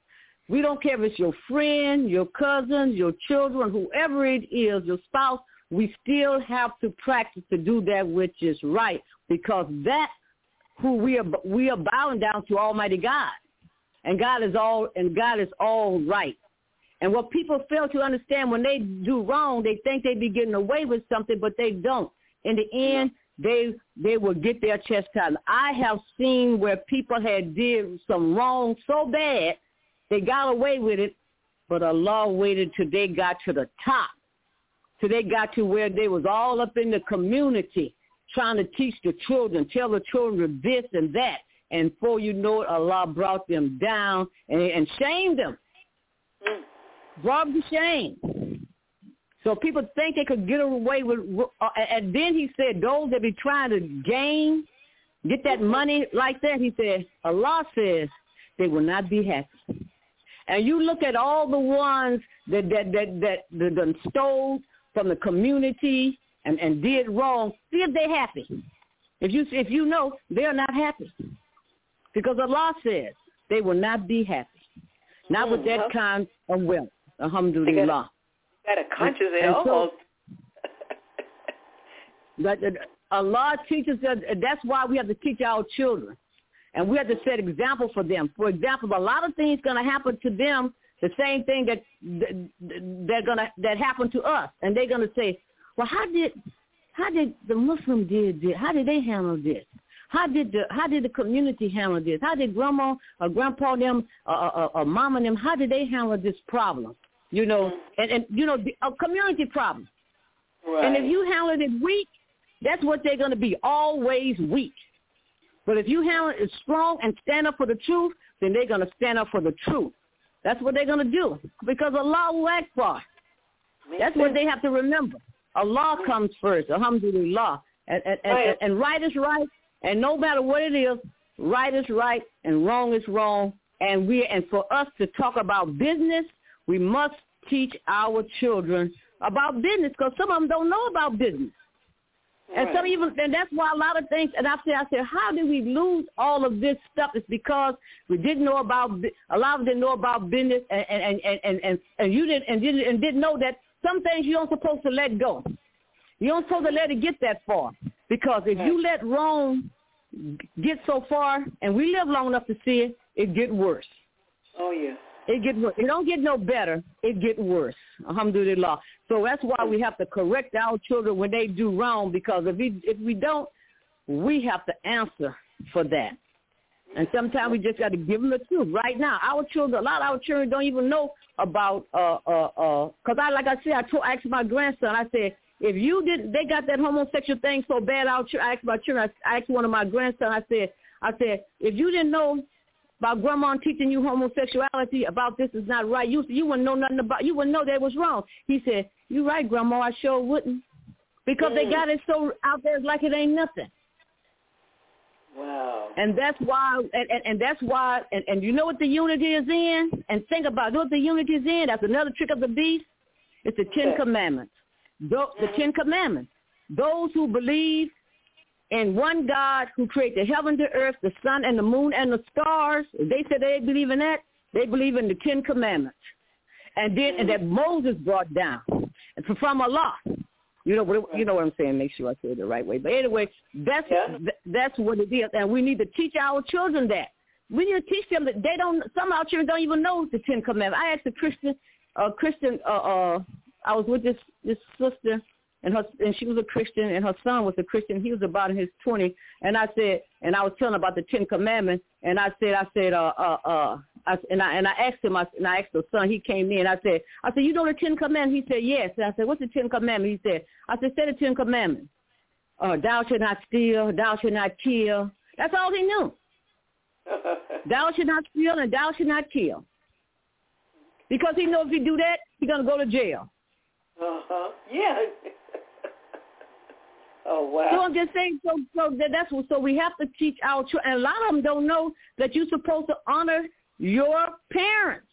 We don't care if it's your friend, your cousins, your children, whoever it is, your spouse, we still have to practice to do that which is right, because that who we are we are bowing down to Almighty God. And God is all and God is all right. And what people fail to understand, when they do wrong, they think they be getting away with something, but they don't. In the end, they they will get their chastisement. I have seen where people had did some wrong so bad, they got away with it, but Allah waited till they got to the top, till they got to where they was all up in the community trying to teach the children, tell the children this and that. And before you know it, Allah brought them down and, and shamed them. Mm. Brought them to shame. So people think they could get away with, uh, and then he said, those that be trying to gain, get that money like that, he said, Allah says they will not be happy. And you look at all the ones that that that that, that, that stole from the community and, and did wrong, see if they're happy. If you if you know, they're not happy. Because Allah says they will not be happy. Not with that kind of wealth. Alhamdulillah. Got a conscience and, and almost. So, that, that Allah teaches us, that's why we have to teach our children. And we have to set example for them. For example, a lot of things going to happen to them, the same thing that they're gonna that happened to us. And they're going to say, well, how did how did the Muslim did this? How did they handle this? How did the how did the community handle this? How did grandma or grandpa them or, or, or mama them? How did they handle this problem? You know, and, and you know, a community problem. Right. And if you handle it weak, that's what they're going to be, always weak. But if you handle it strong and stand up for the truth, then they're going to stand up for the truth. That's what they're going to do, because Allahu Akbar. That's what they have to remember. Allah comes first, alhamdulillah. And, and, and, and right is right. And no matter what it is, right is right and wrong is wrong. And we and for us to talk about business, we must teach our children about business, because some of them don't know about business. And some even and that's why a lot of things. And I said, I said, how did we lose all of this stuff? It's because we didn't know about a lot of them didn't know about business, and and and and, and, and you didn't and didn't and didn't know that some things you don't supposed to let go. You don't supposed to let it get that far, because if you let wrong get so far, and we live long enough to see it, it get worse. Oh yeah. It get worse. It don't get no better. It get worse. Alhamdulillah. So that's why we have to correct our children when they do wrong, because if we if we don't, we have to answer for that. And sometimes we just got to give them the truth. Right now, our children, a lot of our children don't even know about uh uh uh. Because I like I said, I told I asked my grandson. I said, if you didn't, they got that homosexual thing so bad. Our I asked my children. I asked one of my grandsons. I said, I said, if you didn't know about grandma teaching you homosexuality, about this is not right, you you wouldn't know nothing about, you wouldn't know that was wrong. He said, you're right, grandma, I sure wouldn't. Because mm. they got it so out there like it ain't nothing. Wow. And that's why, and, and, and that's why, and, and you know what the unity is in? And think about what the unity is in. That's another trick of the beast. It's the Ten Commandments. The, the Ten Commandments. Those who believe in one God who created the heaven, the earth, the sun, and the moon, and the stars. If they said they believe in that, they believe in the Ten Commandments. And then and that Moses brought down and from Allah. You know what you know what I'm saying. Make sure I say it the right way. But anyway, that's yeah. th- that's what it is, and we need to teach our children that. We need to teach them that they don't. Some of our children don't even know the Ten Commandments. I asked a Christian, uh, Christian. Uh, uh, I was with this this sister. And her, and she was a Christian, and her son was a Christian. He was about in his twenties. And I said, and I was telling about the Ten Commandments. And I said, I said, uh, uh, uh, I, and I and I asked him, I, and I asked the son. He came in. I said, I said, you know the Ten Commandments? He said, yes. And I said, what's the Ten Commandments? He said, I said, say the Ten Commandments. Uh, thou shalt not steal. Thou shalt not kill. That's all he knew. Thou shalt not steal, and thou shalt not kill. Because he knows if he do that, he's gonna go to jail. Uh huh. Yeah. Oh, wow. So I'm just saying, so, so that's what, so we have to teach our children, and a lot of them don't know that you're supposed to honor your parents.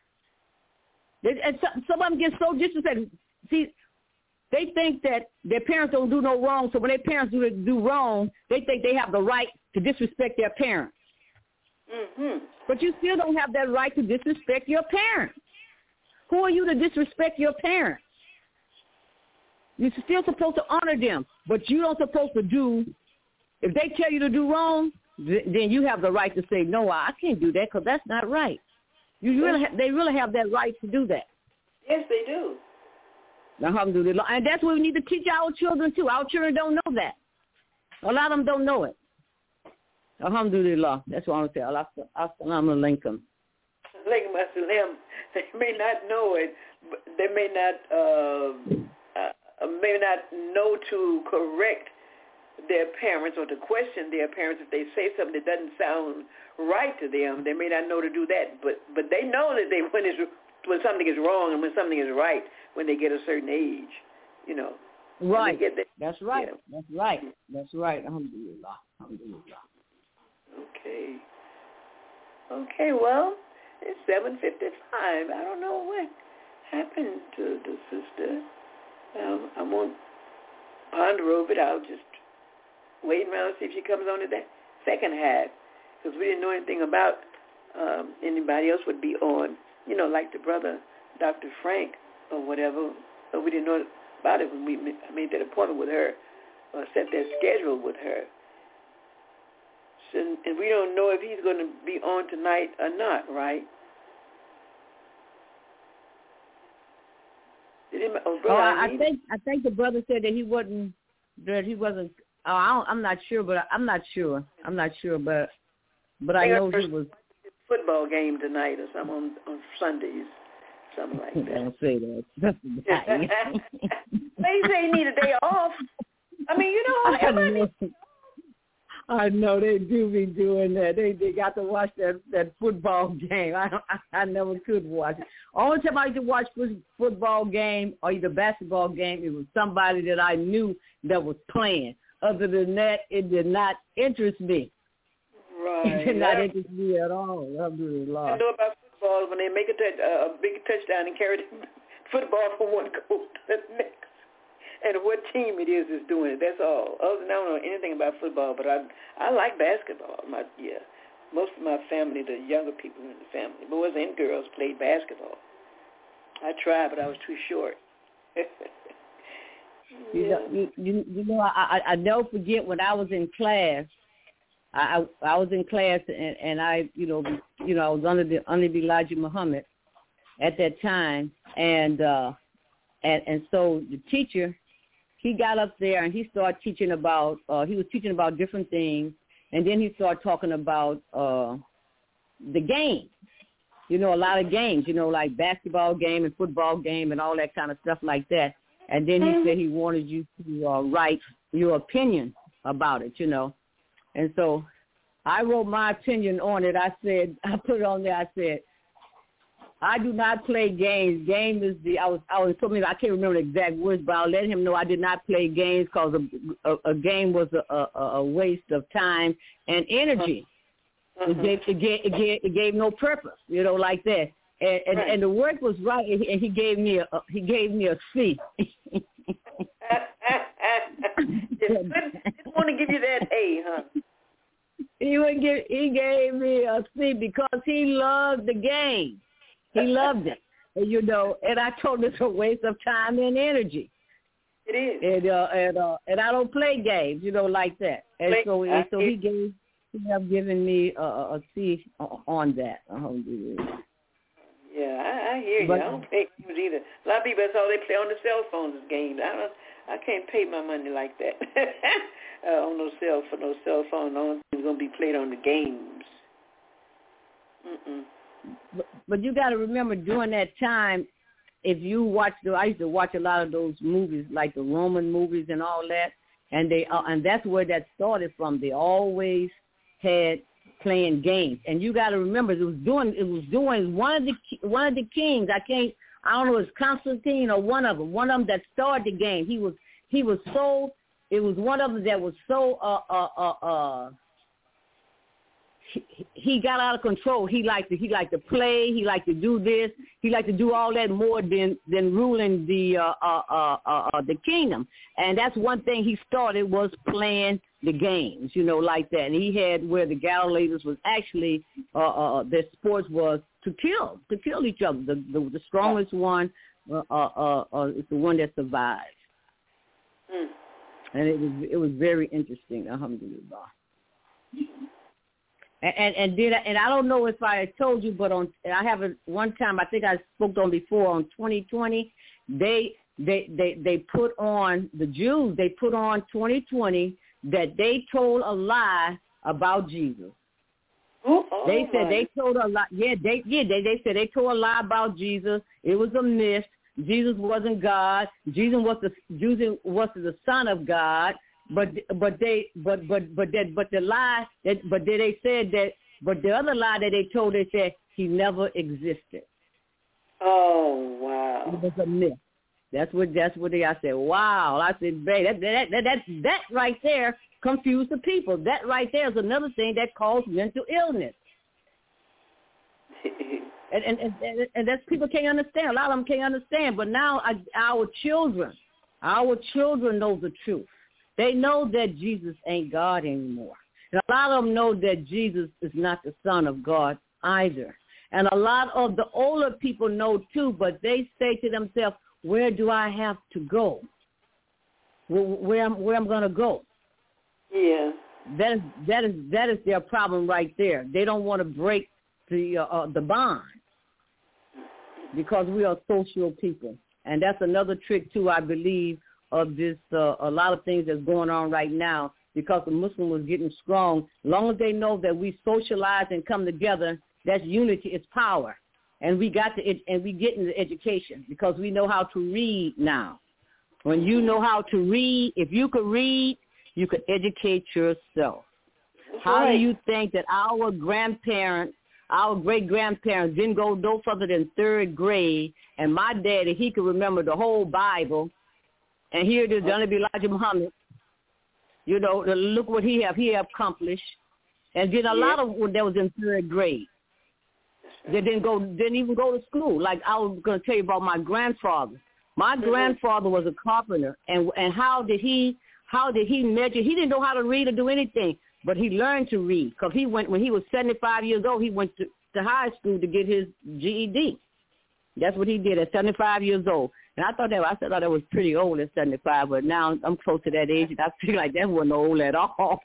And some, some of them get so disrespectful. See, they think that their parents don't do no wrong, so when their parents do do wrong, they think they have the right to disrespect their parents. Mm-hmm. But you still don't have that right to disrespect your parents. Who are you to disrespect your parents? You're still supposed to honor them, but you don't supposed to do, if they tell you to do wrong, th- then you have the right to say, no, I can't do that because that's not right. You really ha- they really have that right to do that. Yes, they do. Alhamdulillah. And that's what we need to teach our children, too. Our children don't know that. A lot of them don't know it. Alhamdulillah. That's what I want to say. Assalamu alaikum. Alaikum assalam. They may not know it, but they may not uh, uh, may not know to correct their parents or to question their parents if they say something that doesn't sound right to them. They may not know to do that, but but they know that they when it's when something is wrong and when something is right when they get a certain age, you know. Right. Get that, That's right. Yeah. That's right. That's right. Alhamdulillah. Alhamdulillah. Okay. Okay, well, it's seven fifty-five. I don't know what happened to the sister. Um, I won't ponder over it. I'll just wait around and see if she comes on to that second half, because we didn't know anything about um, anybody else would be on, you know, like the brother, Doctor Frank or whatever. But we didn't know about it when we made that appointment with her or set that schedule with her. So, and we don't know if he's going to be on tonight or not, right? Did he, oh, brother, oh, I, I, I think I think the brother said that he wasn't that he wasn't. Oh, I don't, I'm not sure, but I'm not sure. I'm not sure, but but I, I know he was. Football game tonight or something on, on Sundays, something like that. Don't say that. They say he need a day off. I mean, you know, everybody. I know they do be doing that. They they got to watch that, that football game. I, don't, I I never could watch it. Only time I used to watch football game or either basketball game, it was somebody that I knew that was playing. Other than that, it did not interest me. Right. It did not interest me at all. Alhamdulillah. I know about football when they make a, touch, uh, a big touchdown and carry the football from one goal to the next. And what team it is is doing it. That's all. Other than I don't know anything about football, but I I like basketball. My yeah, most of my family, the younger people in the family, boys and girls, played basketball. I tried, but I was too short. yeah. You know, you, you, you know, I, I I don't forget when I was in class. I I, I was in class and, and I you know you know I was under the under Elijah Muhammad at that time, and uh, and and so the teacher. He got up there and he started teaching about, uh, he was teaching about different things, and then he started talking about uh, the game, you know, a lot of games, you know, like basketball game and football game and all that kind of stuff like that. And then he said he wanted you to uh, write your opinion about it, you know. And so I wrote my opinion on it. I said, I put it on there, I said, I do not play games. Game is the, I was, I was told me, I can't remember the exact words, but I'll let him know I did not play games because a, a, a game was a, a, a waste of time and energy. Uh-huh. It, gave, it, gave, it, gave, it gave no purpose, you know, like that. And, and, right. and the work was right, and he gave me a, he gave me a C. He didn't want to give you that A, huh? He would give, he gave me a C because he loved the game. He loved it, you know, and I told him it's a waste of time and energy. It is. And uh, and uh, and I don't play games, you know, like that. And play, so and so he gave, he have given me a, a C on that. Alhamdulillah. Yeah, I, I hear you. But, I don't play games either. A lot of people, that's all they play on the cell phones is games. I don't, I can't pay my money like that uh, on no cell for no cell phone. The only thing's gonna be played on the games. Mm-mm. But, but you got to remember, during that time, if you watch the, I used to watch a lot of those movies, like the Roman movies and all that, and they, uh, and that's where that started from. They always had playing games, and you got to remember, it was doing, it was doing one of the, one of the kings. I can't, I don't know, it's Constantine or one of them, one of them that started the game. He was, he was so, it was one of them that was so, uh, uh, uh, uh. He, he got out of control. He liked to he liked to play. He liked to do this. He liked to do all that more than than ruling the uh, uh, uh, uh, the kingdom. And that's one thing he started was playing the games, you know, like that. And he had where the gladiators was actually, uh, uh, their sports was to kill, to kill each other. The the, the strongest one uh, uh, uh, uh, is the one that survives. Mm. And it was it was very interesting, alhamdulillah. And and, and did I, and I don't know if I had told you, but on I have a, one time I think I spoke on before on twenty twenty, they they they they put on the Jews they put on twenty twenty that they told a lie about Jesus. Oh, oh they said my. they told a lie. Yeah, they yeah they they said they told a lie about Jesus. It was a myth. Jesus wasn't God. Jesus was the Jesus was the Son of God. But but they but but but that but the lie that but they, they said that but the other lie that they told they said he never existed. Oh wow! It was a myth. That's what that's what they I said. Wow! I said, babe, that that that that that right there confused the people. That right there is another thing that caused mental illness. And and, and and that's people can't understand. A lot of them can't understand. But now I, our children, our children know the truth. They know that Jesus ain't God anymore. And a lot of them know that Jesus is not the Son of God either. And a lot of the older people know too, but they say to themselves, where do I have to go? Where, where I'm where I'm going to go? Yeah. That is that is that is their problem right there. They don't want to break the uh, uh, the bond because we are social people, and that's another trick too, I believe, of this uh, a lot of things that's going on right now. Because the Muslim was getting strong, as long as they know that we socialize and come together, that's unity, it's power. And we got to, and we get into education because we know how to read now. When you know how to read, if you could read, you could educate yourself. That's how right. do you think that our grandparents, our great-grandparents didn't go no further than third grade, and my daddy, he could remember the whole Bible, and here it is, Johnny B. Elijah Muhammad, you know, look what he have, he have accomplished. And then a yeah. lot of that was in third grade. They didn't go, didn't even go to school. Like I was going to tell you about my grandfather. My mm-hmm. grandfather was a carpenter, and and how did he, how did he measure? He didn't know how to read or do anything, but he learned to read because he went when he was seventy-five years old. He went to, to high school to get his G E D. That's what he did at seventy-five years old. And I thought that I thought that was pretty old at seventy-five, but now I'm close to that age, and I feel like that wasn't old at all.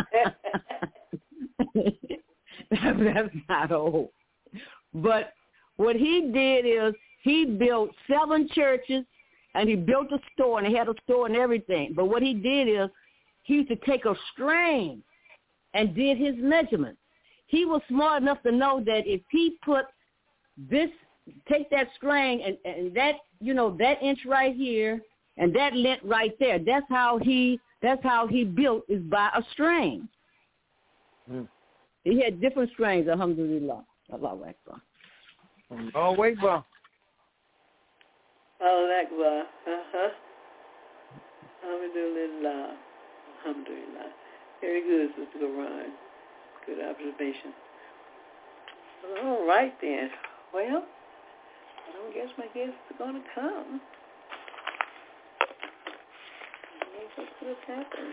That's not old. But what he did is he built seven churches, and he built a store, and he had a store and everything. But what he did is he used to take a string and did his measurements. He was smart enough to know that if he put this, take that string and, and that, you know, that inch right here and that length right there, that's how he, that's how he built is by a string. Mm. He had different strings, alhamdulillah. Allahu Akbar. Oh, wait, bro. Allahu Akbar. Uh-huh. Alhamdulillah. Alhamdulillah. Very good, Sister Quran. Good observation. All right, then. Well, I don't guess my guests are going to come. What could have happened?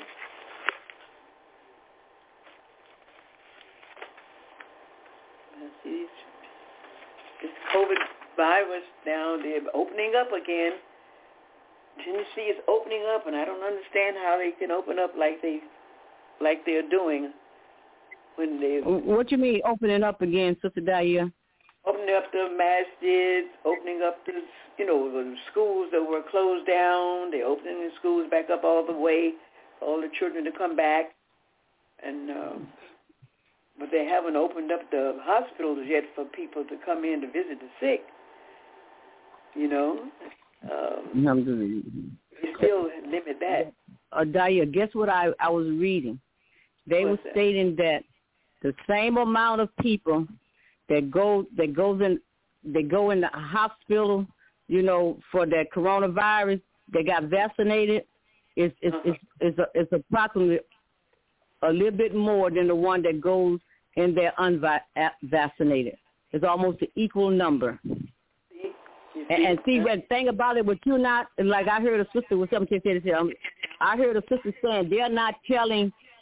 See, this COVID virus now, they're opening up again. Tennessee is opening up, and I don't understand how they can open up like they, like they're doing when they. What you mean opening up again, Sister Daya? Opening up the masjids, opening up the, you know, the schools that were closed down. They're opening the schools back up all the way, for all the children to come back, and. Uh, But they haven't opened up the hospitals yet for people to come in to visit the sick. You know, um, they still limit that. Uh, Daya, guess what I, I was reading? They What's were that? stating that the same amount of people that go that goes in they go in the hospital, you know, for that coronavirus, they got vaccinated, is is uh-huh. is is, is approximately a little bit more than the one that goes in there unvaccinated. It's almost an equal number. See? See? And, and see, the thing about it, but you're not, like I heard a sister with something she said, um, I heard a sister saying they're not telling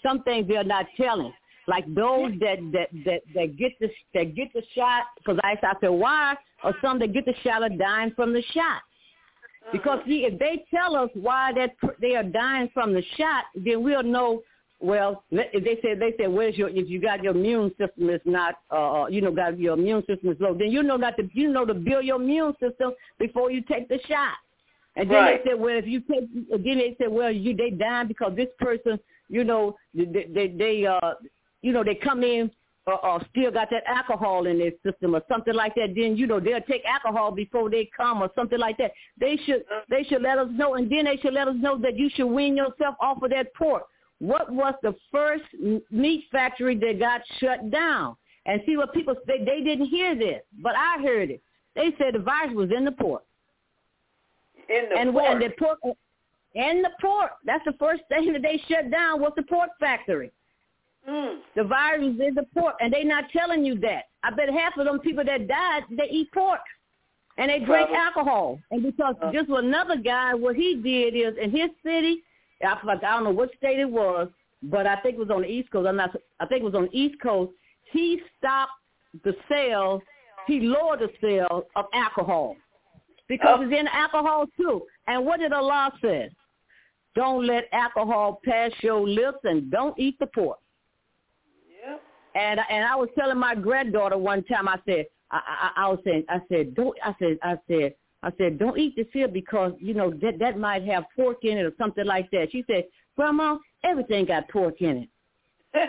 some things they're not telling. Like those that that that, that get the that get the shot, because I asked, I said, why are some that get the shot are dying from the shot? Because see, if they tell us why that they are dying from the shot, then we'll know. Well, if they say they say, where's your if you got your immune system is not uh you know got your immune system is low, then you know not to you know to build your immune system before you take the shot. And then right. they said, well, if you take, then they said, well, you they dying because this person, you know, they they, they uh. you know, they come in or uh, uh, still got that alcohol in their system or something like that, then, you know, they'll take alcohol before they come or something like that. They should they should let us know, and then they should let us know that you should wean yourself off of that pork. What was the first meat factory that got shut down? And see what people say, they didn't hear this, but I heard it. They said the virus was in the pork. In the and pork? And the pork, in the pork. That's the first thing that they shut down was the pork factory. Mm. The virus is the pork, and they not telling you that. I bet half of them people that died, they eat pork, and they drink Probably. alcohol. And because uh. just another guy, what he did is in his city, I, I don't know what state it was, but I think it was on the East Coast. I'm not. I think it was on the East Coast. He stopped the sale. He lowered the sale of alcohol because oh. it's in alcohol too. And what did Allah say? Don't let alcohol pass your lips, and don't eat the pork. And and I was telling my granddaughter one time, I said, I, I, I was saying, I said, don't, I said, I said, I said, don't eat this here because, you know, that, that might have pork in it or something like that. She said, Grandma, everything got pork in it.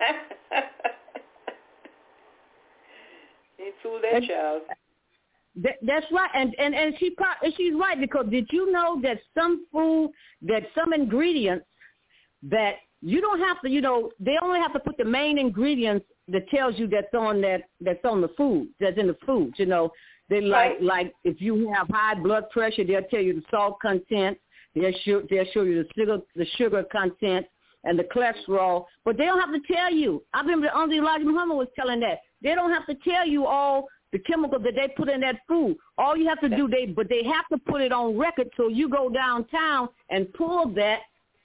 You fooled that and, child. That, that's right. And, and, and she and she's right, because did you know that some food, that some ingredients that you don't have to, you know, they only have to put the main ingredients that tells you that's on that that's on the food, that's in the food. You know, they like right. like if you have high blood pressure, they'll tell you the salt content. They'll show they'll show you the sugar the sugar content and the cholesterol. But they don't have to tell you. I remember the Auntie Elijah Muhammad was telling that they don't have to tell you all the chemicals that they put in that food. All you have to do, they but they have to put it on record. So you go downtown and pull that.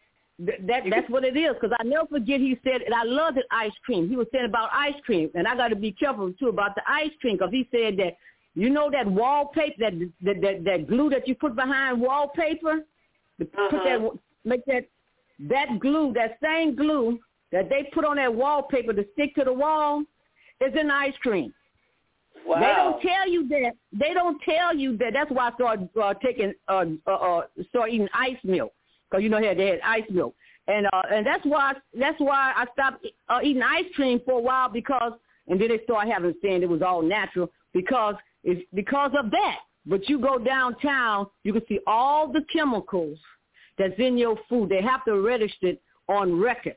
That that's what it is, because I never forget he said, and I love the ice cream. He was saying about ice cream, and I got to be careful too about the ice cream, because he said that, you know, that wallpaper, that that that, that glue that you put behind wallpaper, uh-huh. put that make that that glue, that same glue that they put on that wallpaper to stick to the wall, is in ice cream. Wow. They don't tell you that. They don't tell you that. That's why I started uh, taking, uh, uh, uh, start eating ice milk. Because, you know, they had ice milk. And uh, and that's why that's why I stopped uh, eating ice cream for a while, because, and then they started having saying it was all natural, because it's because of that. But you go downtown, you can see all the chemicals that's in your food. They have to register it on record.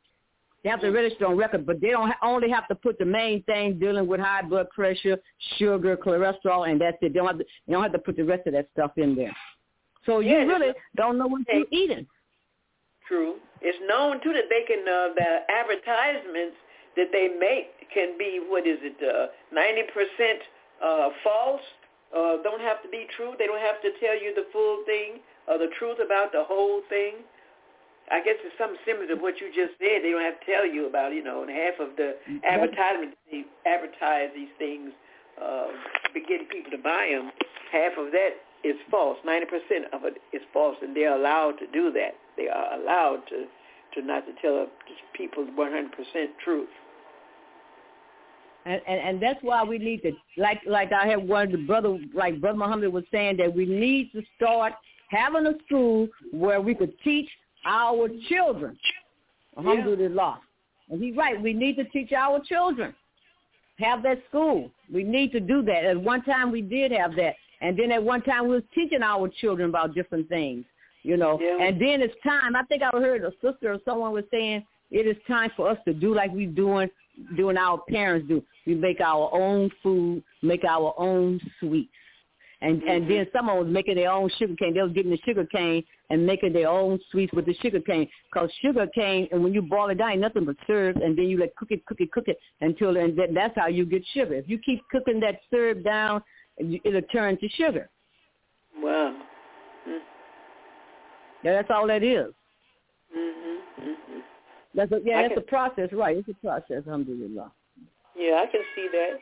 They have to register on record, but they don't ha- only have to put the main thing dealing with high blood pressure, sugar, cholesterol, and that's it. They don't have to, they don't have to put the rest of that stuff in there. So you yeah, really don't know what you're eating. True. It's known, too, that they can, uh, the advertisements that they make can be, what is it, uh, ninety percent uh, false, uh, don't have to be true. They don't have to tell you the full thing or the truth about the whole thing. I guess it's something similar to what you just said. They don't have to tell you about, you know, and half of the advertisements, they advertise these things, uh, getting people to buy them, half of that is false. ninety percent of it is false, and they're allowed to do that. They are allowed to, to not to tell people one hundred percent truth. And, and and that's why we need to, like like I have one of the brother, like Brother Muhammad was saying, that we need to start having a school where we could teach our children. Alhamdulillah. Yeah. And he's right. We need to teach our children. Have that school. We need to do that. At one time we did have that. And then at one time we was teaching our children about different things, you know. Yeah. And then it's time. I think I heard a sister or someone was saying it is time for us to do like we doing, doing our parents do. We make our own food, make our own sweets. And mm-hmm. and then someone was making their own sugar cane. They was getting the sugar cane and making their own sweets with the sugar cane. Because sugar cane, and when you boil it down, ain't nothing but syrup, and then you let cook it, cook it, cook it until, and that, that's how you get sugar. If you keep cooking that syrup down, it'll turn to sugar. Wow. Mm. Yeah, that's all that is. Mm-hmm. Mm-hmm. That's a, yeah, I that's can, a process, right? It's a process, alhamdulillah. Yeah, I can see that.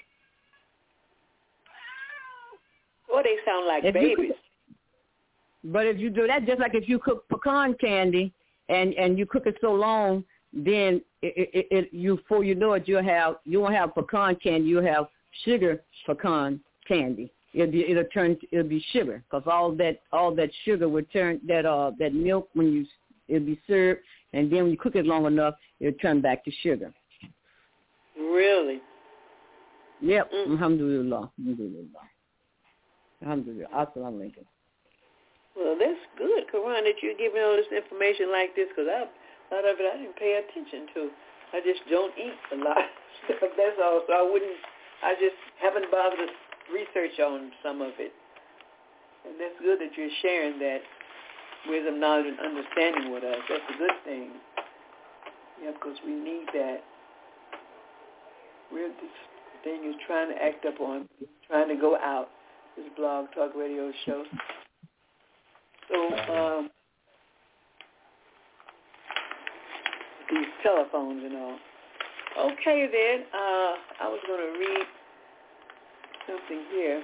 Or they sound like if babies. Cook, but if you do that, just like if you cook pecan candy and, and you cook it so long, then it, it, it, you before you know it, you'll have you won't have pecan candy. You'll have sugar pecan candy. It'll be it'll turn it'll be sugar because all that all that sugar will turn that uh that milk when you it'll be served, and then when you cook it long enough, it'll turn back to sugar. Really? Yep. Mm. Alhamdulillah. Alhamdulillah. Alhamdulillah. Assalamu alaikum. Well, that's good, Quran, that you're giving all this information like this, because a lot of it I didn't pay attention to. I just don't eat a lot of stuff. That's all. So I wouldn't. I just haven't bothered to research on some of it. And that's good that you're sharing that wisdom, knowledge, and understanding with us. That's a good thing. Yeah, because we need that. We're this thing is trying to act up on, trying to go out. This blog talk radio show. So um, these telephones and all. Okay, then. Uh, I was going to read something here.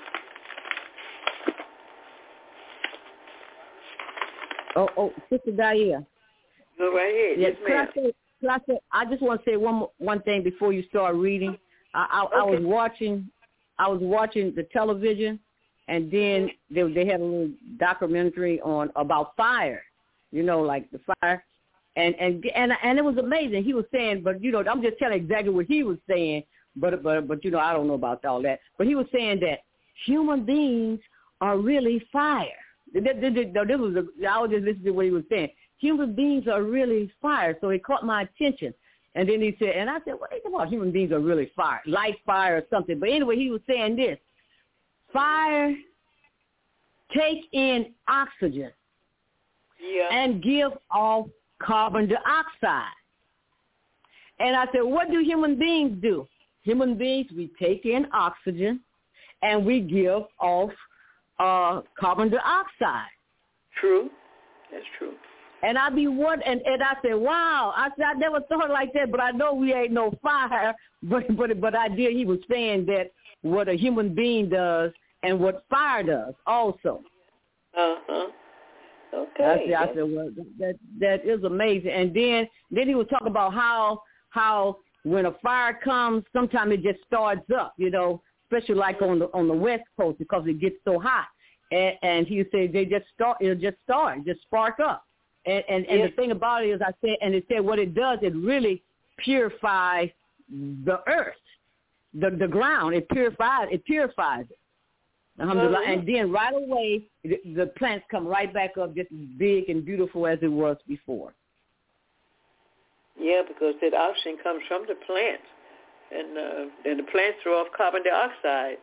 Oh, oh, Sister Daya. Go right ahead. Yes, yes ma'am. Can I, say, can I, say, I just want to say one one thing before you start reading. I, I, okay. I was watching, I was watching the television, and then they they had a little documentary on about fire, you know, like the fire, and and and and it was amazing. He was saying, but you know, I'm just telling exactly what he was saying, but but but you know, I don't know about all that. But he was saying that human beings are really fire. This, this, this was a, I was just listening to what he was saying. Human beings are really fire, so it caught my attention. And then he said, and I said, what are you talking about? Human beings are really fire, light fire or something. But anyway, he was saying this. Fire take in oxygen yeah. and give off carbon dioxide. And I said, what do human beings do? Human beings, we take in oxygen and we give off uh, carbon dioxide. True. That's true. And I be what and, and I said, wow. I said I never thought like that, but I know we ain't no fire. But but but I did. He was saying that what a human being does and what fire does also. Uh huh. Okay. I said, I said, well, that that is amazing. And then then he was talking about how how when a fire comes, sometimes it just starts up, you know, especially like on the on the West Coast because it gets so hot. And, and he said they just start, it'll just start, just spark up. And and, and yes. the thing about it is, I said, and it said what it does, it really purifies the earth, the the ground. It purifies, it purifies it. Alhamdulillah. Uh-huh. And then right away, the, the plants come right back up, just as big and beautiful as it was before. Yeah, because that oxygen comes from the plants, and uh, and the plants throw off carbon dioxide.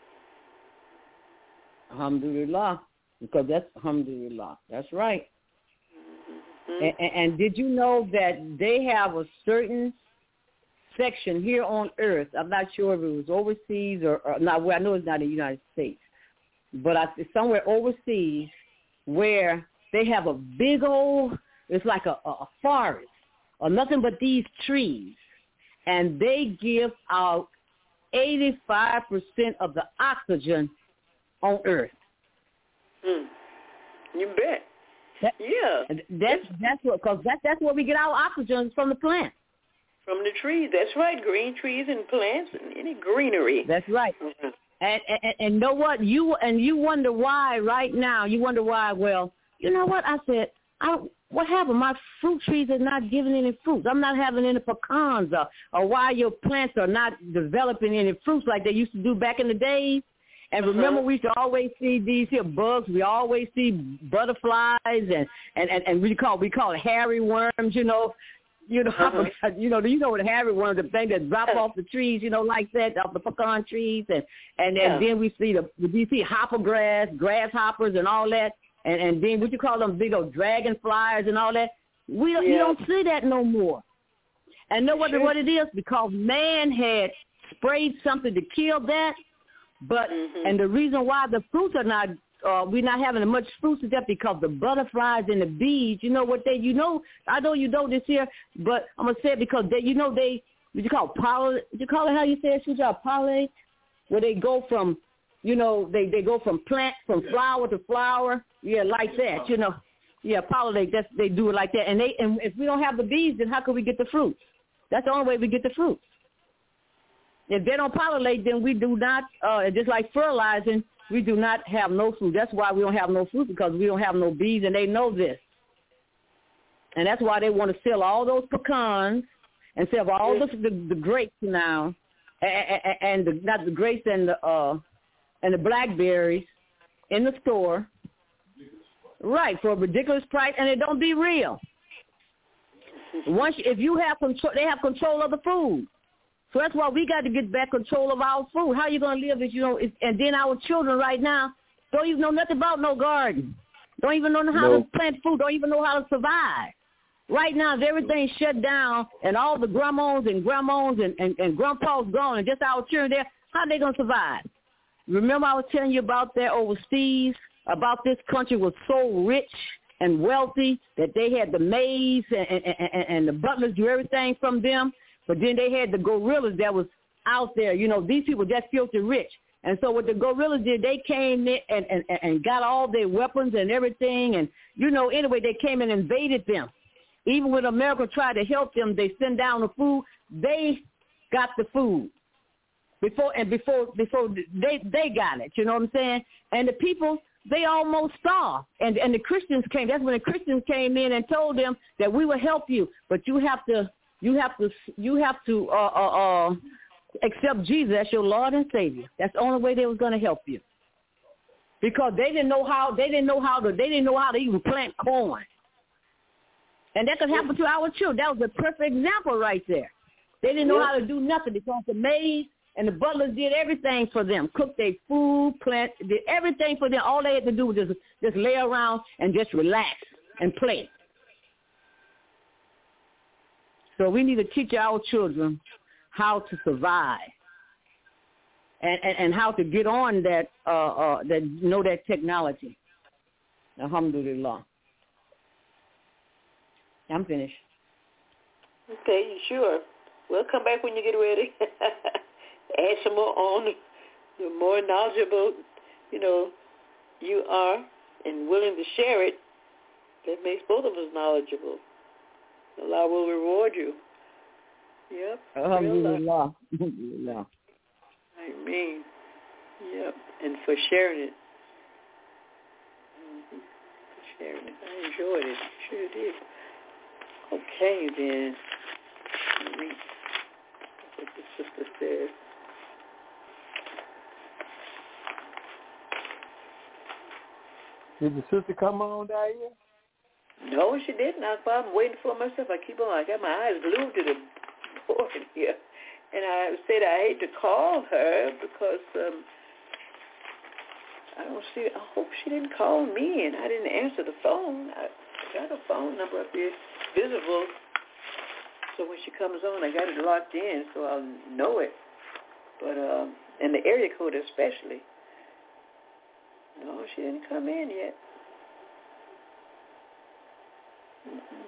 Alhamdulillah, because that's alhamdulillah. That's right. Mm-hmm. And, and did you know that they have a certain section here on Earth? I'm not sure if it was overseas or, or not. Well, I know it's not in the United States, but I, it's somewhere overseas where they have a big old, it's like a, a forest or nothing but these trees, and they give out eighty-five percent of the oxygen on Earth. Hmm. You bet. That, yeah. That's that's what because that that's where we get our oxygen from the plants. From the trees. That's right. Green trees and plants and any greenery. That's right. Mm-hmm. And, and and know what you and you wonder why right now. You wonder why. Well, you know what I said. I what happened? My fruit trees are not giving any fruits. I'm not having any pecans, or, or why your plants are not developing any fruits like they used to do back in the days. And remember, uh-huh. we used to always see these here bugs. We always see butterflies and, and, and, and we call we call it hairy worms. You know, you know, uh-huh. you know, you know what hairy worms, the thing that drop off the trees, you know, like that, off the pecan trees, and and, yeah. and then we see the we see hopper grass, grasshoppers, and all that, and and then what you call them big old dragonflies and all that. We don't, yeah. you don't see that no more. And know what sure. what it is? Because man had sprayed something to kill that. But mm-hmm. and the reason why the fruits are not uh, we're not having as much fruits as that because the butterflies and the bees, you know what they, you know, I know you know this here, but I'm going to say it because they, you know, they, what you call pollen, you call it how you say it, shoot y'all, pollinate, where they go from, you know, they, they go from plant, from flower to flower, yeah, like that, you know. Yeah, pollinate, that's, they do it like that. And they, and if we don't have the bees, then how can we get the fruits? That's the only way we get the fruits. If they don't pollinate, then we do not, uh, just like fertilizing, we do not have no fruit. That's why we don't have no fruit, because we don't have no bees, and they know this. And that's why they want to sell all those pecans and sell all the, the, the grapes now, and, and the, not the grapes and the uh, and the blackberries in the store, right, for a ridiculous price, and it don't be real. Once, if you have control, they have control of the food. So that's why we got to get back control of our food. How are you going to live if you don't? And then our children right now don't even know nothing about no garden. Don't even know how no. to plant food. Don't even know how to survive. Right now, everything's shut down, and all the grandmas and grandmas and, and, and grandpas gone, and just our children there, how are they going to survive? Remember I was telling you about that overseas, about this country was so rich and wealthy that they had the maids and, and, and, and the butlers do everything from them. But then they had the gorillas that was out there. You know, these people just filthy rich. And so what the gorillas did, they came in and, and, and got all their weapons and everything. And, you know, anyway, they came and invaded them. Even when America tried to help them, they sent down the food. They got the food before and before before they, they got it. You know what I'm saying? And the people, they almost starved. And, and the Christians came. That's when the Christians came in and told them that we will help you, but you have to You have to you have to uh, uh, uh, accept Jesus as your Lord and Savior. That's the only way they was going to help you, because they didn't know how they didn't know how to they didn't know how to even plant corn, and that could happen to our children. That was a perfect example right there. They didn't know how to do nothing because the maids and the butlers did everything for them, cooked their food, plant, did everything for them. All they had to do was just just lay around and just relax and play. So we need to teach our children how to survive and, and, and how to get on that, uh, uh, that know that technology. Alhamdulillah. I'm finished. Okay, sure. We'll come back when you get ready. Add some more on. The more knowledgeable, you know, you are and willing to share it, that makes both of us knowledgeable. Allah will reward you. Yep. Alhamdulillah. Alhamdulillah. I mean, yep. And for sharing it. Mm-hmm. For sharing it. I enjoyed it. Sure did. Okay, then. Let me read what the sister says. Did the sister come on down here? No, she didn't. I'm waiting for myself. I keep on. I got my eyes glued to the board here. And I said I hate to call her because um, I don't see. I hope she didn't call me and I didn't answer the phone. I got a phone number up here visible. So when she comes on, I got it locked in so I'll know it. But, um, and the area code especially. No, she didn't come in yet. Mm-mm.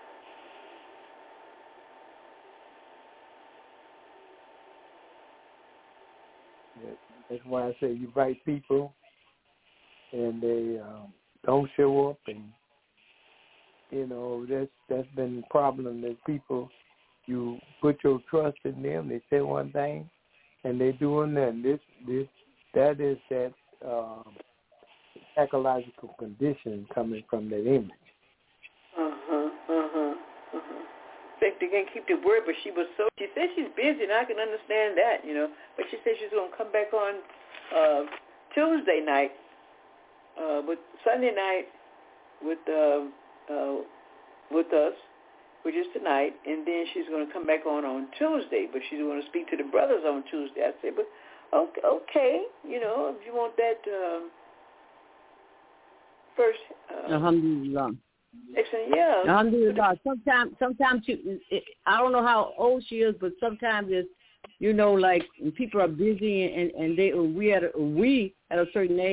That's why I say you invite people and they um, don't show up, and you know that's that's been the problem. That people, you put your trust in them, they say one thing and they doing that. This this that is that um, psychological condition coming from that image. Uh huh. Uh huh. Uh huh. Think they can keep the word, but she was so. She said she's busy, and I can understand that, you know. But she said she's gonna come back on uh, Tuesday night, uh, with Sunday night with uh, uh, with us, which is tonight, and then she's gonna come back on on Tuesday. But she's gonna speak to the brothers on Tuesday. I said, but okay, okay, you know, if you want that um, first. Uh, Alhamdulillah. Excellent, yeah. Alhamdulillah. Sometimes, sometimes you, it, I don't know how old she is, but sometimes it's, you know, like when people are busy and, and they we at a, we at a certain age,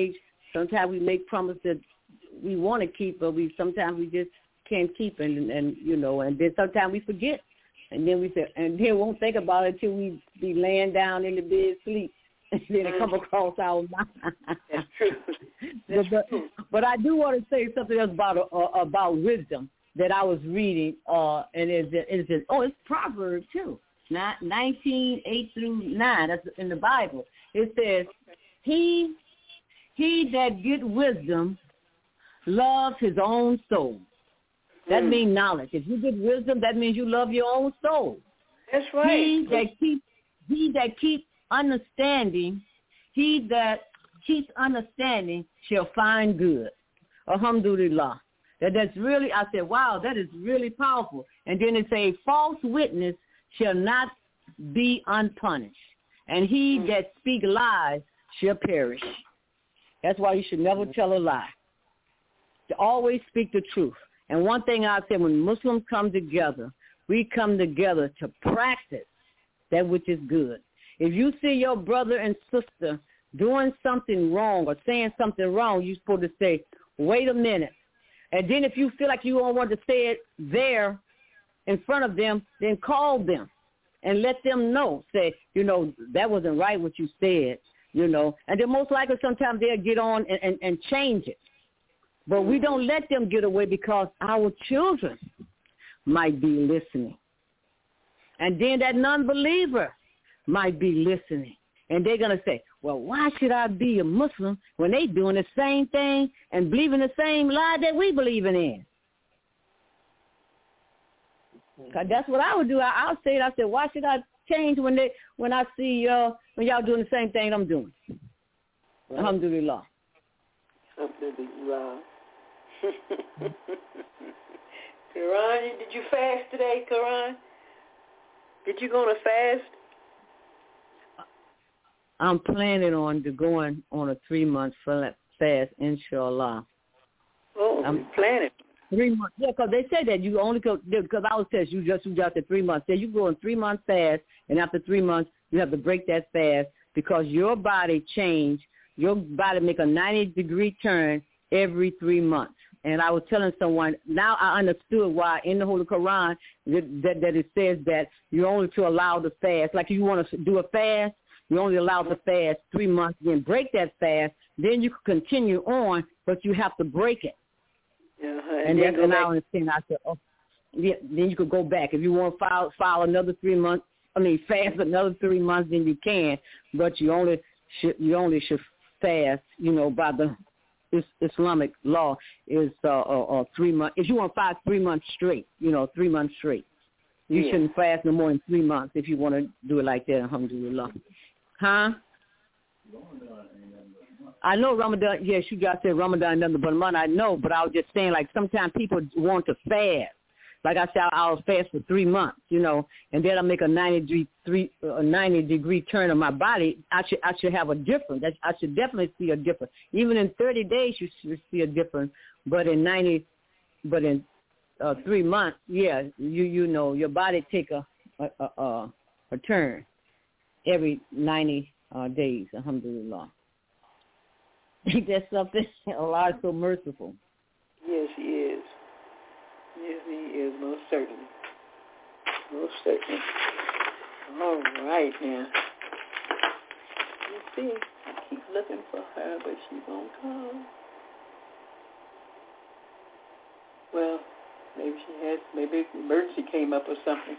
sometimes we make promises that we want to keep, but we sometimes we just can't keep, and, and you know, and then sometimes we forget, and then we say, and then won't think about it until we be laying down in the bed sleep, and then it come across our mind. That's true. That's but, true. but I do want to say something else about uh, about wisdom that I was reading, uh, and it's it's oh, it's Proverbs too, nineteen eight through nine. That's in the Bible. It says, "He he that get wisdom loves his own soul." That mm. means knowledge. If you get wisdom, that means you love your own soul. That's right. He that keeps he that keeps understanding, he that keeps understanding shall find good. Alhamdulillah. That that's really, I said, wow, that is really powerful. And then it says, false witness shall not be unpunished, and he mm. that speak lies shall perish. That's why you should never tell a lie. To always speak the truth. And one thing I said, when Muslims come together, we come together to practice that which is good. If you see your brother and sister doing something wrong or saying something wrong, you're supposed to say, wait a minute. And then if you feel like you don't want to say it there in front of them, then call them and let them know. Say, you know, that wasn't right what you said, you know. And then most likely sometimes they'll get on and, and, and change it. But we don't let them get away because our children might be listening. And then that non-believer might be listening. And they're going to say, well, why should I be a Muslim when they doing the same thing and believing the same lie that we believing in? Cause that's what I would do. I, I'll say it. I said, why should I change when they when I see uh, when y'all doing the same thing I'm doing? Right. Alhamdulillah. Alhamdulillah. Quran, did you fast today, Quran? Did you go on a fast? I'm planning on to going on a three-month fast, inshallah. Oh, I'm planning. Three months. Yeah, because they said that you only go, because I was test, you just, you just said three months. Say you go on three months fast, and after three months, you have to break that fast because your body change, your body make a ninety-degree turn every three months. And I was telling someone, now I understood why in the Holy Quran that, that, that it says that you're only to allow the fast. Like if you want to do a fast, you're only allowed to fast three months, then break that fast. Then you can continue on, but you have to break it. Uh-huh. And, and then and I understand. I said, oh, yeah, then you could go back. If you want to file, file another three months, I mean fast another three months, then you can. But you only should, you only should fast, you know, by the Islamic law is uh, uh, uh, three months. If you want to fast three months straight, you know, three months straight, you yeah. shouldn't fast no more than three months if you want to do it like that. Alhamdulillah. Huh? I know Ramadan. Yes, you just said Ramadan nothing but a month. I know, but I was just saying, like sometimes people want to fast. Like I said, I'll fast for three months, you know, and then I make a ninety degree three a ninety degree turn on my body. I should I should have a difference. I should definitely see a difference. Even in thirty days, you should see a difference. But in ninety, but in uh, three months, yeah, you you know, your body take a a a, a turn every ninety uh, days. Alhamdulillah. Ain't that something? Allah is so merciful. Yes, He is. Yes, He is, most certainly. Most certainly. All right, now. Let's see. I keep looking for her, but she won't come. Well, maybe she had, maybe an emergency came up or something.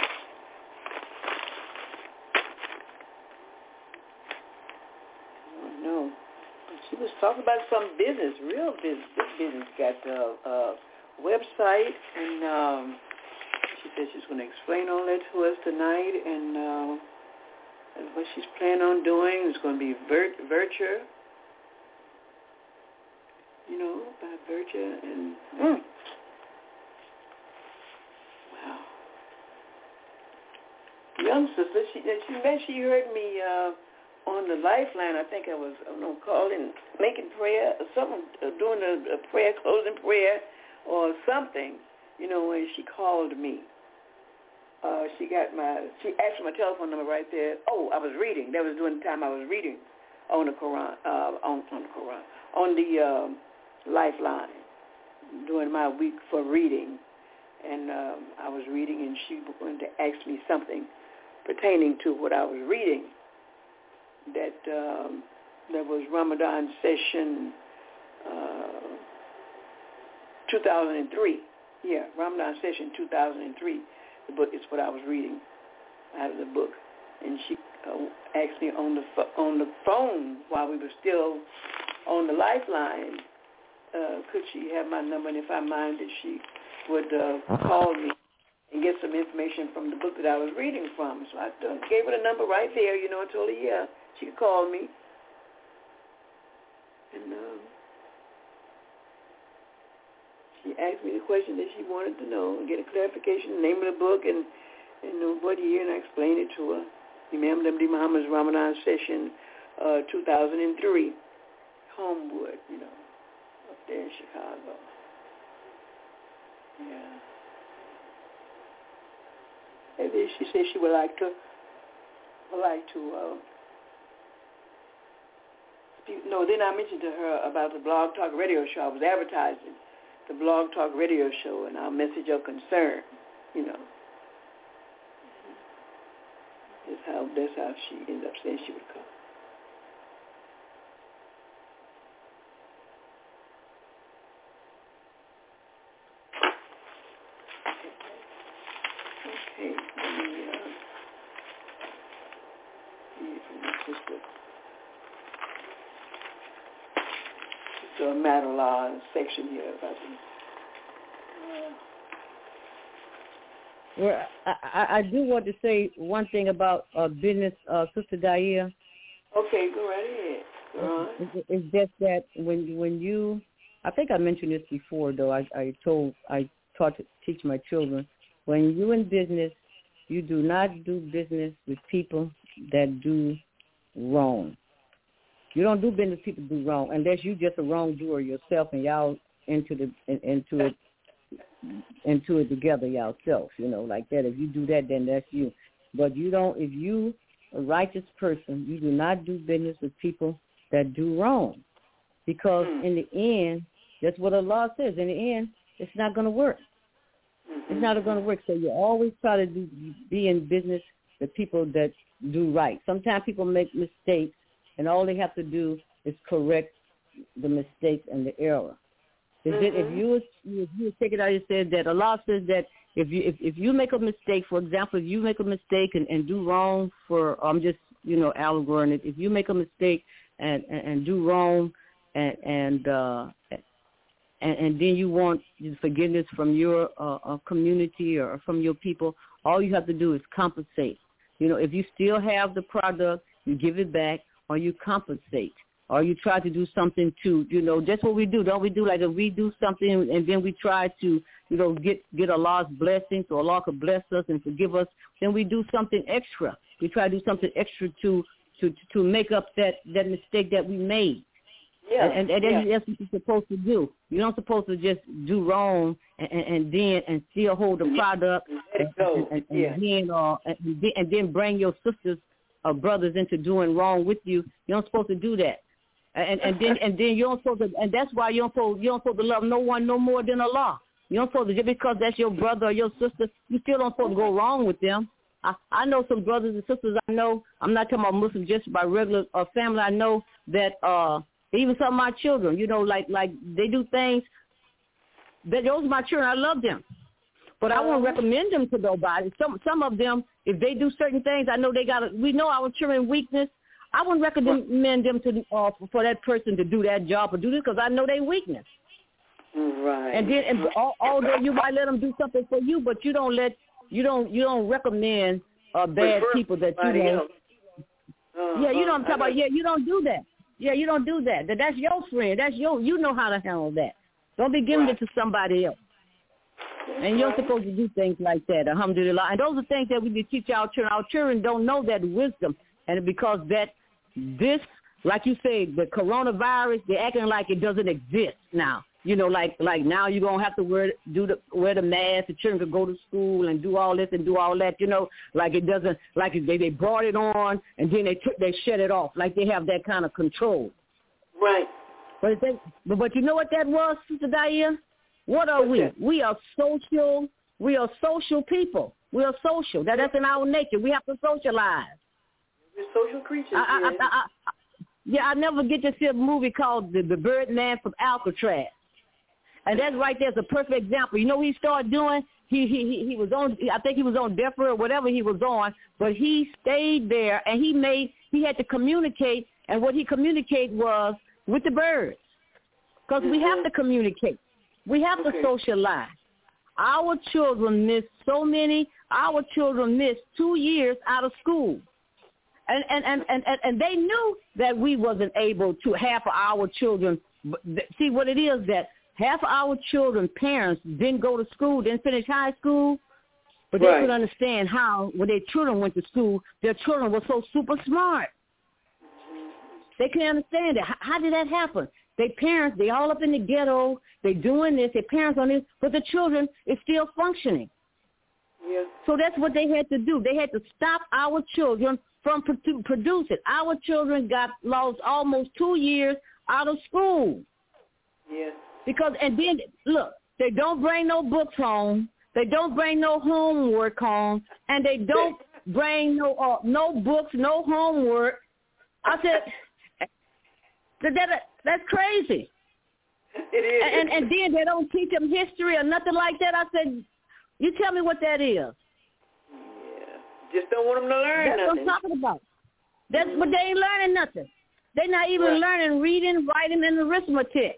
I don't know. She was talking about some business, real business. This business got uh, uh, website, and um, she said she's going to explain all that to us tonight, and, uh, and what she's planning on doing is going to be Vert, Virture, you know, by Virture, and mm. wow. Young sister, she, she meant she heard me uh, on the Lifeline. I think I was, I don't know, calling, making prayer, or something, uh, doing a, a prayer, closing prayer, or something, you know, when she called me. Uh, she got my, she asked for my telephone number right there. Oh, I was reading. That was during the time I was reading on the Quran, uh, on, on the Quran, on the um, Lifeline during my week for reading, and um, I was reading, and she was going to ask me something pertaining to what I was reading. That um, there was Ramadan session uh, two thousand three. Yeah, Ramadan session two thousand three. The book is what I was reading out of the book, and she uh, asked me on the fo- on the phone while we were still on the Lifeline, uh, could she have my number, and if I minded, she would uh, call me and get some information from the book that I was reading from. So I uh, gave her the number right there, you know, and told her, yeah, she could call me. And um, she asked me the question that she wanted to know and get a clarification, the name of the book, and, and uh, what year, and I explained it to her. Imam M D Muhammad's Ramadan session uh, two thousand three, Homewood, you know, up there in Chicago. Yeah. And then she said she would like to, would like to, uh, speak. No, then I mentioned to her about the Blog Talk Radio show. I was advertising the Blog Talk Radio show and our message of concern, you know. That's how, that's how she ended up saying she would come. Okay, let me uh, see from my sister. Sister Madeline section here about this. Well, I, I, I do want to say one thing about uh, business, uh, Sister Gaia. Okay, go right ahead. Go on. It's, it's just that when when you, I think I mentioned this before, though. I, I told, I taught to teach my children. When you're in business, you do not do business with people that do wrong. You don't do business with people who do wrong unless you just a wrongdoer yourself and y'all into the into it into it together yourself. You know, like that. If you do that, then that's you. But you don't. If you a righteous person, you do not do business with people that do wrong, because in the end, that's what Allah says. In the end, it's not going to work. It's not going to work. So you always try to do, be in business with people that do right. Sometimes people make mistakes, and all they have to do is correct the mistakes and the error. Is mm-hmm. it, if you if you take it out, you said that Allah says that if you if, if you make a mistake, for example, if you make a mistake and, and do wrong for, I'm just you know allegorizing it. If you make a mistake and and, and do wrong and and uh, And, and then you want forgiveness from your uh, uh, community or from your people, all you have to do is compensate. You know, if you still have the product, you give it back, or you compensate, or you try to do something to, you know, that's what we do. Don't we do? Like if we do something and then we try to, you know, get, get Allah's blessing so Allah could bless us and forgive us, then we do something extra. We try to do something extra to to, to make up that, that mistake that we made. Yeah, and, and, and yeah. that's what you're supposed to do. You're not supposed to just do wrong and, and, and then and still hold the product and, and, and, and, yeah. then, uh, and, then, and then bring your sisters or brothers into doing wrong with you. You're not supposed to do that. And and then and then you're not supposed to, and that's why you're supposed you're not supposed to love no one no more than Allah. You're not supposed to, just because that's your brother or your sister, you still don't supposed to go wrong with them. I, I know some brothers and sisters. I know I'm not talking about Muslims, just by regular uh, family. I know that. uh Even some of my children, you know, like like they do things. That those are my children. I love them, but I won't recommend them to nobody. Some some of them, if they do certain things, I know they got. We know our children weakness. I wouldn't recommend them to uh, for that person to do that job or do this because I know their weakness. Right. And then, and although you might let them do something for you, but you don't let you don't you don't recommend uh, bad people that you know. Uh-huh. Yeah, you know what I'm talking about. Yeah, you don't do that. Yeah, you don't do that. That's your friend. That's your. You know how to handle that. Don't be giving right. it to somebody else. And you're supposed to do things like that, alhamdulillah. And those are things that we need to teach our children. Our children don't know that wisdom. And because that this, like you say, the coronavirus, they're acting like it doesn't exist now. You know, like like now you're going to have to wear do the wear the mask. The children could go to school and do all this and do all that, you know, like it doesn't, like they, they brought it on and then they took, they shut it off, like they have that kind of control. Right. But, they, but but you know what that was, Sister Dia? What are we? We are social. We are social people. We are social. That, that's in our nature. We have to socialize. We're social creatures. I, I, I, I, I, yeah, I never get to see a movie called The, the Birdman from Alcatraz. And that's right there's a perfect example. You know what he started doing? He he he, he was on, I think he was on death row or whatever he was on, but he stayed there and he made, he had to communicate, and what he communicated was with the birds. Because mm-hmm. we have to communicate. We have okay. to socialize. Our children miss so many, our children missed two years out of school. And and, and, and, and and they knew that we wasn't able to, half of our children, see what it is that half of our children, parents didn't go to school, didn't finish high school, but they right. couldn't understand how, when their children went to school, their children were so super smart. They couldn't understand it. How, how did that happen? Their parents, they all up in the ghetto, they doing this, their parents on this, but the children is still functioning. Yeah. So that's what they had to do. They had to stop our children from produ- producing. Our children got lost almost two years out of school. Yeah. Because, and then, look, they don't bring no books home. They don't bring no homework home. And they don't bring no uh, no books, no homework. I said, that, that, that's crazy. It is. And, and then they don't teach them history or nothing like that. I said, you tell me what that is. Yeah. Just don't want them to learn That's nothing. what I'm talking about. That's, but they ain't learning nothing. They're not even right. learning reading, writing, and arithmetic.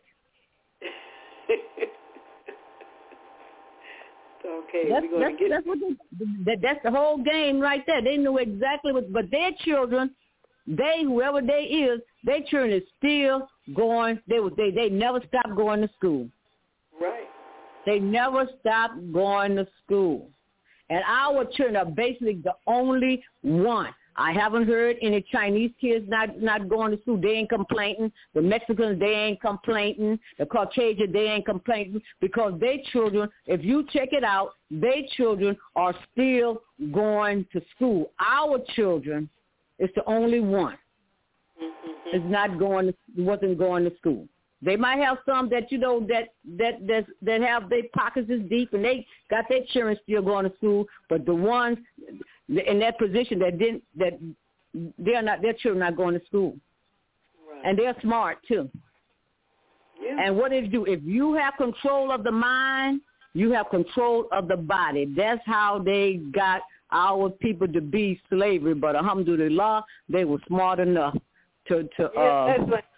Okay, that's, we're that's, get... that's, what they, that, that's the whole game right there. They know exactly what, but their children, they, whoever they is, their children is still going, they they they never stop going to school. Right. They never stop going to school. And our children are basically the only one. I haven't heard any Chinese kids not, not going to school. They ain't complaining. The Mexicans, they ain't complaining. The Caucasians, they ain't complaining because their children, if you check it out, their children are still going to school. Our children is the only one mm-hmm. is not going to, wasn't going to school. They might have some that, you know, that that that, that have their pockets is deep and they got their children still going to school, but the ones in that position that didn't, that they're not, their children are not going to school. Right. And they're smart too. Yeah. And what did you do? If you have control of the mind, you have control of the body. That's how they got our people to be slavery. But alhamdulillah, they were smart enough to, to yeah, uh, that's like,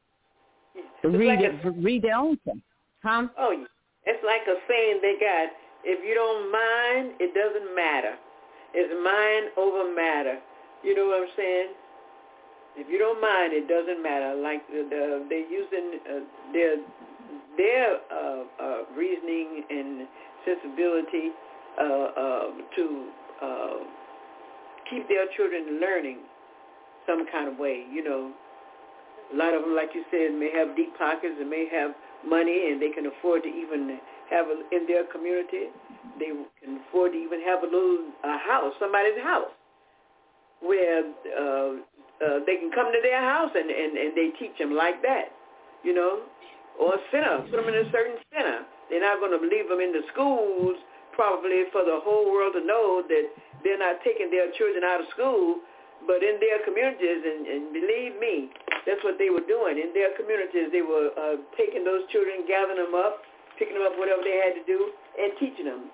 to read, like it, a, read their own thing. Huh? Oh, it's like a saying they got, if you don't mind, it doesn't matter. It's mind over matter. You know what I'm saying? If you don't mind, it doesn't matter. Like the, the, they're using uh, their their uh, uh, reasoning and sensibility uh, uh, to uh, keep their children learning some kind of way. You know, a lot of them, like you said, may have deep pockets and may have money, and they can afford to even have a, in their community. They can afford to even have a little a house, somebody's house, where uh, uh, they can come to their house and, and, and they teach them like that, you know, or a center, put them in a certain center. They're not going to leave them in the schools probably for the whole world to know that they're not taking their children out of school, but in their communities, and, and believe me, that's what they were doing. In their communities, they were uh, taking those children, gathering them up, picking them up, whatever they had to do, and teaching them.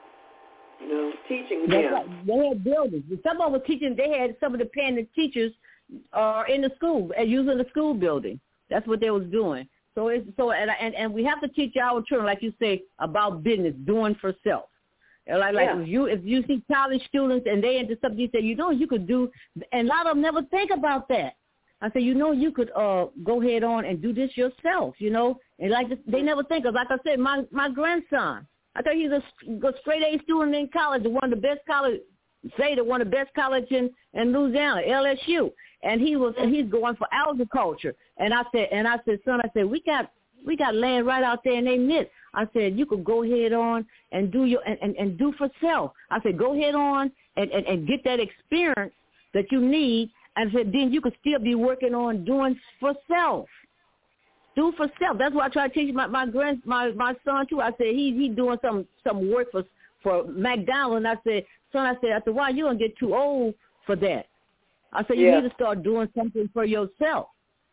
You know, teaching That's them. right. They had buildings. Some of them were teaching. They had some of the parent teachers uh, in the school, uh, using the school building. That's what they was doing. So it's so, and and, and we have to teach our children, like you say, about business, doing for self. And like like yeah. if you if you see college students and they into something, you say, you know, you could do, and a lot of them never think about that. I say, you know, you could uh, go ahead on and do this yourself, you know, and like this, they never think of. Like I said, my my grandson. I thought he was a, a straight-A student in college, one of the best college, say the one of the best college in, in Louisiana, L S U, and he was and he's going for agriculture. And I said, and I said, son, I said, we got we got land right out there in their midst. I said, you could go ahead on and do your and, and, and do for self. I said, go ahead on and, and, and get that experience that you need. And I said, then you could still be working on doing for self. Do for self. That's what I try to teach my my grand my, my son too. I said he he doing some some work for for McDonald's, and I said, son, I said, I said, why you gonna get too old for that? I said, you yeah. need to start doing something for yourself.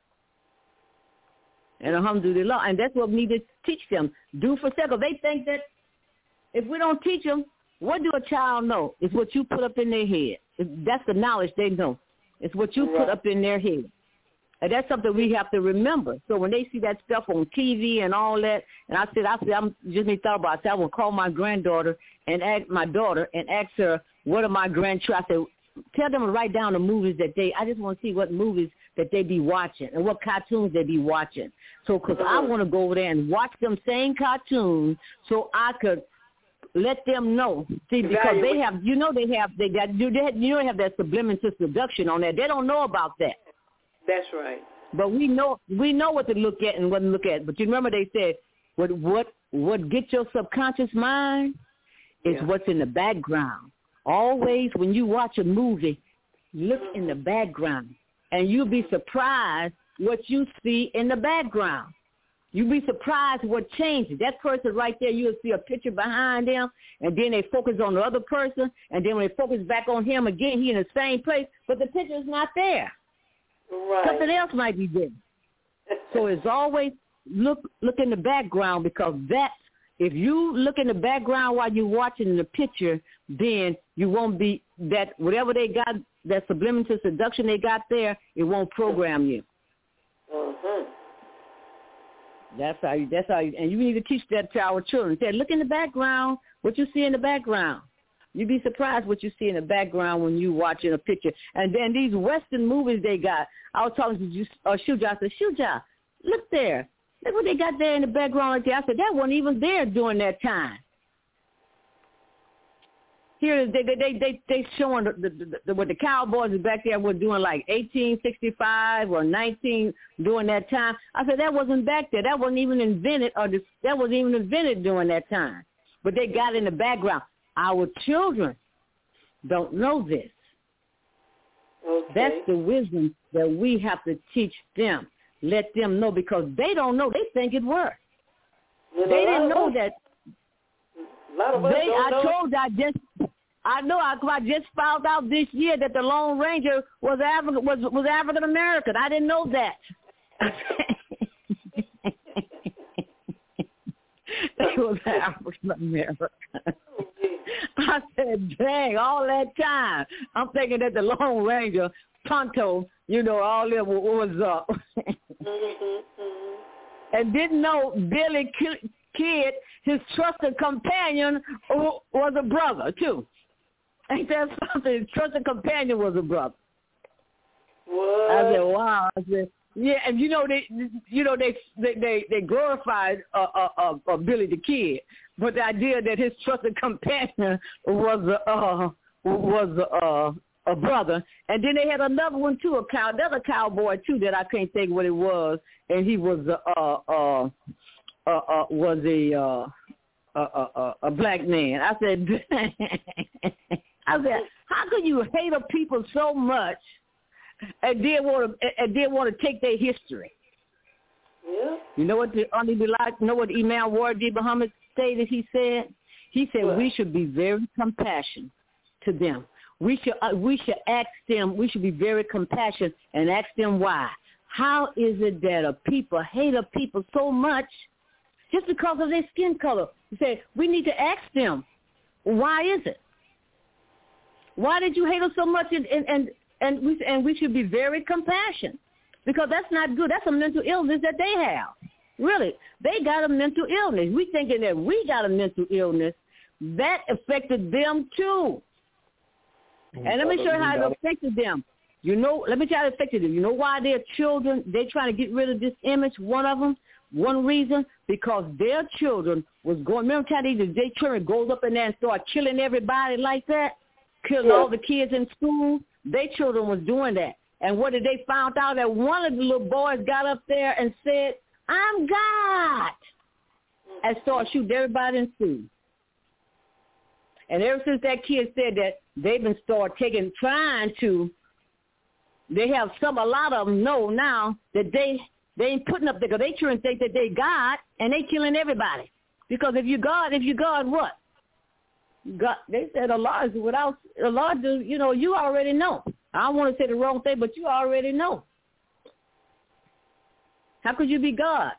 And alhamdulillah, and that's what we need to teach them. Do for self. They think that if we don't teach them, what do a child know? It's what you put up in their head. That's the knowledge they know. It's what you right. put up in their head. And that's something we have to remember. So when they see that stuff on T V and all that, and I said, I said, I'm just me thought about it. I said, I will call my granddaughter and ask my daughter and ask her, what are my grandchildren? I said, tell them to write down the movies that they, I just want to see what movies that they be watching and what cartoons they be watching. So because I want to go over there and watch them same cartoons so I could let them know. See, because they have, you know, they have, they got, you know, they have that subliminal seduction on there. They don't know about that. That's right. But we know we know what to look at and what to look at. But you remember they said what what what gets your subconscious mind is yeah. what's in the background. Always when you watch a movie, look in the background, and you'll be surprised what you see in the background. You'll be surprised what changes. That person right there, you'll see a picture behind them, and then they focus on the other person, and then when they focus back on him again, he in the same place, but the picture's not there. Right. Something else might be there. So it's always look look in the background, because that's, if you look in the background while you're watching the picture, then you won't be, that whatever they got, that subliminal seduction they got there, it won't program you. Mm-hmm. That's how you, that's how you, and you need to teach that to our children. Say, look in the background, what you see in the background. You'd be surprised what you see in the background when you watching a picture. And then these Western movies they got, I was talking to you, uh, Shuja, I said, Shuja, look there. Look what they got there in the background right there. I said, that wasn't even there during that time. Here, they they they they, they showing the, the, the, what the Cowboys is back there were doing, like eighteen sixty-five or nineteen during that time. I said, that wasn't back there. That wasn't even invented, or this, that wasn't even invented during that time. But they got in the background. Our children don't know this. Okay. That's the wisdom that we have to teach them. Let them know, because they don't know. They think it works. You know, they didn't know that. A lot of us they, don't I know. told I just, I know I, I just found out this year that the Lone Ranger was African was was African American. I didn't know that. He was African American. I said, dang, all that time. I'm thinking that the Lone Ranger, Tonto, you know, all that was up. And didn't know Billy Kid, his trusted companion, was a brother, too. Ain't that something? His trusted companion was a brother. What? I said, wow. I said, yeah, and you know they, you know they, they, they, they glorified uh, uh, uh, uh, Billy the Kid, but the idea that his trusted companion was a uh, was a, uh, a brother, and then they had another one too, a cow, another cowboy too that I can't think what it was, and he was a uh, uh, uh, uh, was a uh, a, a a black man. I said, I said, how could you hate a people so much? And then want to and then want to take their history. Yeah. You know what the only you know what Imam Wardi Muhammad stated? He said he said what? we should be very compassionate to them. We should uh, we should ask them. We should be very compassionate and ask them why. How is it that a people hate a people so much just because of their skin color? He said we need to ask them, why is it? Why did you hate us so much? And and, and And we and we should be very compassionate, because that's not good. That's a mental illness that they have. Really, they got a mental illness. We thinking that we got a mental illness that affected them too. And let me show you how it affected them. You know, let me tell you how it affected them. You know why their children, they're trying to get rid of this image, one of them, one reason, because their children was going, remember how these their children goes up in there and start killing everybody like that, killing yeah. all the kids in school? Their children was doing that. And what did they found out? That one of the little boys got up there and said, I'm God, and started shooting everybody in school. And ever since that kid said that, they've been start taking, trying to, they have some, a lot of them know now that they They ain't putting up there because they trying to think that they God, and they killing everybody. Because if you God, if you God, what? God, they said Allah is without Allah. Do you know? You already know. I don't want to say the wrong thing, but you already know. How could you be God?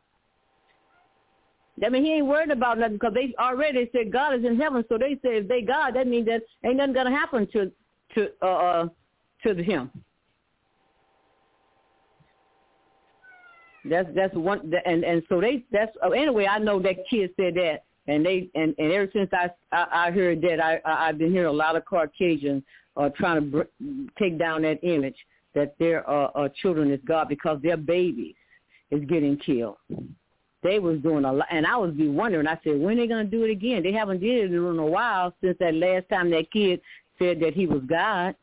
I mean, he ain't worried about nothing because they already said God is in heaven. So they say if they God, that means that ain't nothing gonna happen to to uh to him. That's that's one, and and so they that's oh, anyway. I know that kid said that, and they and, and ever since I, I I heard that, I, I I've been hearing a lot of Caucasians are uh, trying to br- take down that image that their uh, uh, children is God because their babies is getting killed. They was doing a lot, and I was be wondering. I said, when are they gonna do it again? They haven't did it in a while since that last time that kid said that he was God.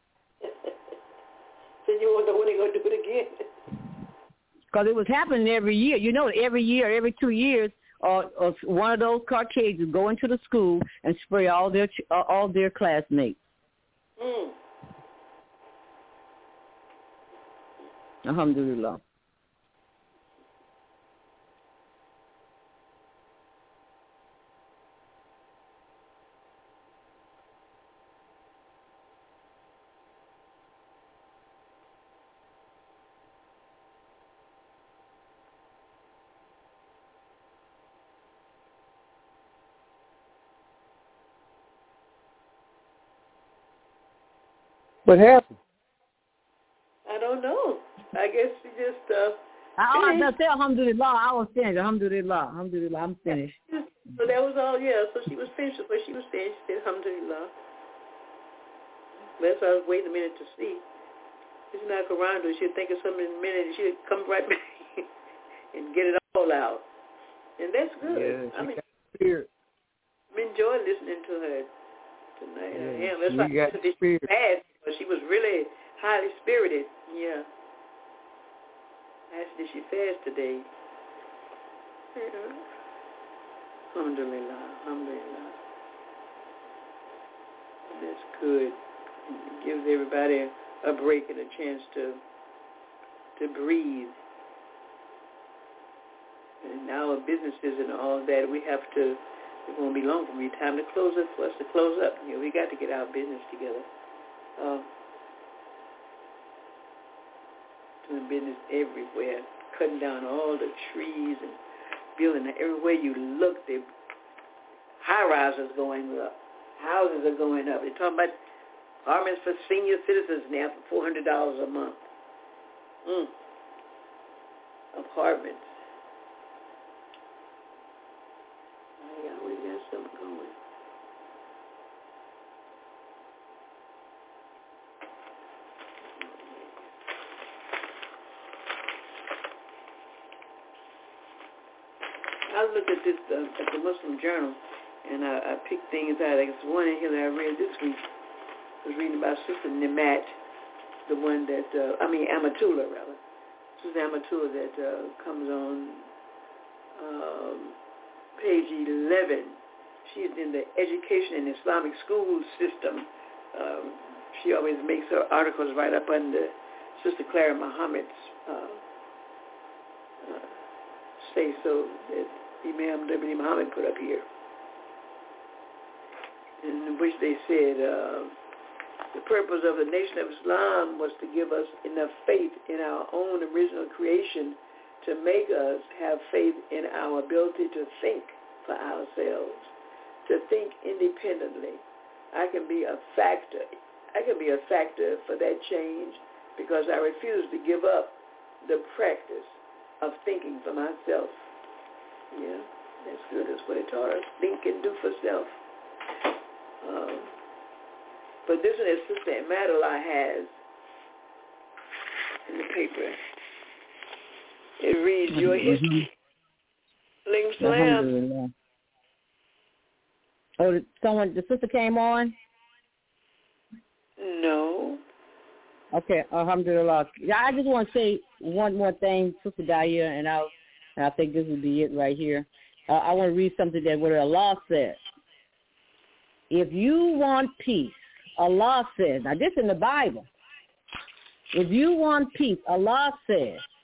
So you wonder when they're gonna do it again? Because it was happening every year. You know, every year, every two years, uh, uh, one of those Caucasians go into the school and spray all their uh, all their classmates. Mm. Alhamdulillah. What happened? I don't know. I guess she just uh I, I say Alhamdulillah. I was finished. Alhamdulillah. Alhamdulillah. I'm finished. So that was all. Yeah. So she was finished. But she was finished. She said Alhamdulillah. That's why I was waiting a minute to see. It's not around her. She'd think of something in a minute, and she'd come right back and get it all out. And that's good. Yeah, I mean, spirit. I enjoyed listening to her tonight. Yeah, yeah that's she got why spirit. bad, but she was really highly spirited. Yeah. Asked did she fast today? Yeah. Alhamdulillah. Alhamdulillah. That's good. It gives everybody a break and a chance to to breathe. And our businesses and all that, we have to, it won't be long for me, time to close it, for us to close up. You know, we got to get our business together. Uh, doing business everywhere, cutting down all the trees and building everywhere you look. The high-rises going up. Houses are going up. They're talking about apartments for senior citizens now for four hundred dollars a month. Mm. Apartments. I always got something going. I looked at this uh, at the Muslim Journal, and I, I picked things out. Like it's one in here that I read this week. I was reading about Sister Nemat, the one that, uh, I mean Amatullah rather. Sister Amatullah that uh, comes on um, page eleven. She is in the education and Islamic school system. Um, she always makes her articles right up under Sister Clara Muhammad's uh, uh, say so that Imam W. Muhammad put up here, in which they said uh, the purpose of the Nation of Islam was to give us enough faith in our own original creation to make us have faith in our ability to think for ourselves, to think independently. I can be a factor. I can be a factor for that change because I refuse to give up the practice of thinking for myself. Yeah, that's good. That's what it taught us. Think and do for self. Um, but this one is Sister Amatullah has in the paper. It reads, your history. Alaikum salam. Oh, did someone, the sister came on? No. Okay, alhamdulillah. Yeah, I just want to say one more thing, Sister Daya, and I'll, and I think this will be it right here. Uh, I want to read something that what Allah says. If you want peace, Allah says, now this in the Bible. If you want peace, Allah says,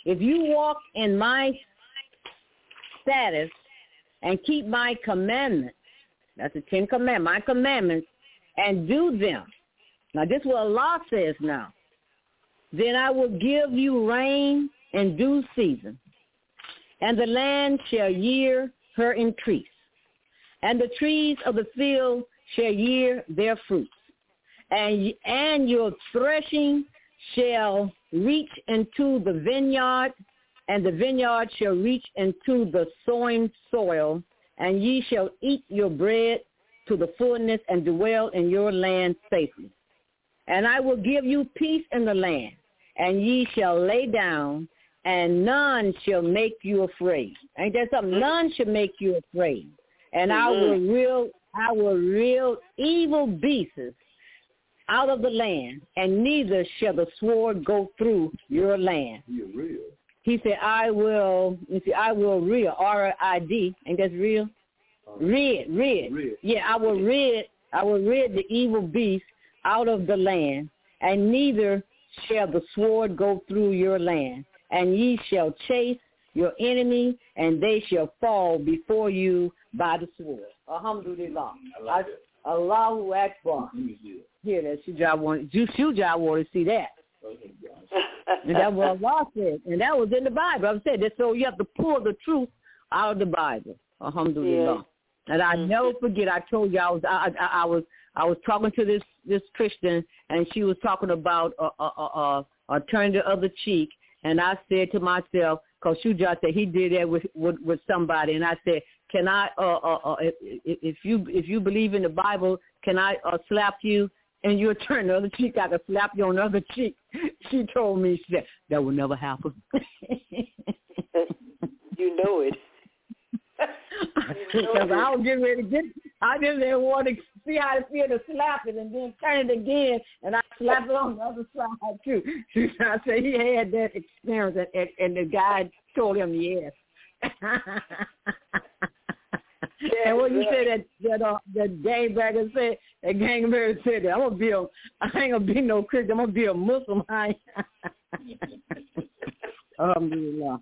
if you walk in my status and keep my commandments, that's the Ten Commandments, my commandments, and do them. Now, this is what Allah says now. Then I will give you rain in due season, and the land shall yield her increase, and the trees of the field shall yield their fruits, and and your threshing shall reach into the vineyard, and the vineyard shall reach into the sowing soil, and ye shall eat your bread to the fullness and dwell in your land safely. And I will give you peace in the land, and ye shall lay down, and none shall make you afraid. Ain't that something? None shall make you afraid. And mm-hmm. I will reel, I will reel evil beasts out of the land, and neither shall the sword go through your land. You're real. He said, I will, you see, I will rid, R I D, ain't that real? Uh, rid, rid. rid. Yeah, I will rid, I will rid the evil beast out of the land, and neither shall the sword go through your land. And ye shall chase your enemy, and they shall fall before you by the sword. Alhamdulillah. Like Allahu Akbar. Hear that? Shujah wanted, Shujah wanted to see that. And that's what Allah said. And that was in the Bible. I said that, so you have to pull the truth out of the Bible. Alhamdulillah. Yeah. And I never forget, I told you I was I, I, I was I was talking to this, this Christian, and she was talking about uh, uh, uh, uh, turning the other cheek. And I said to myself, because Shujah said he did that with, with, with somebody, and I said, can I, uh, uh, uh, if, if you if you believe in the Bible, can I uh, slap you and you'll turn the other cheek? I can slap you on the other cheek. She told me, she said, that will never happen. You know it. Because I was getting ready to get, I just didn't want to see how it feel to slap it and then turn it again, and I slapped it on the other side too. I said he had that experience, and, and, and the guy told him yes. And when you said that that uh, that gangbanger said that gangbanger said that I'm gonna be a I ain't gonna be no Christian, I'm gonna be a Muslim. I Alhamdulillah.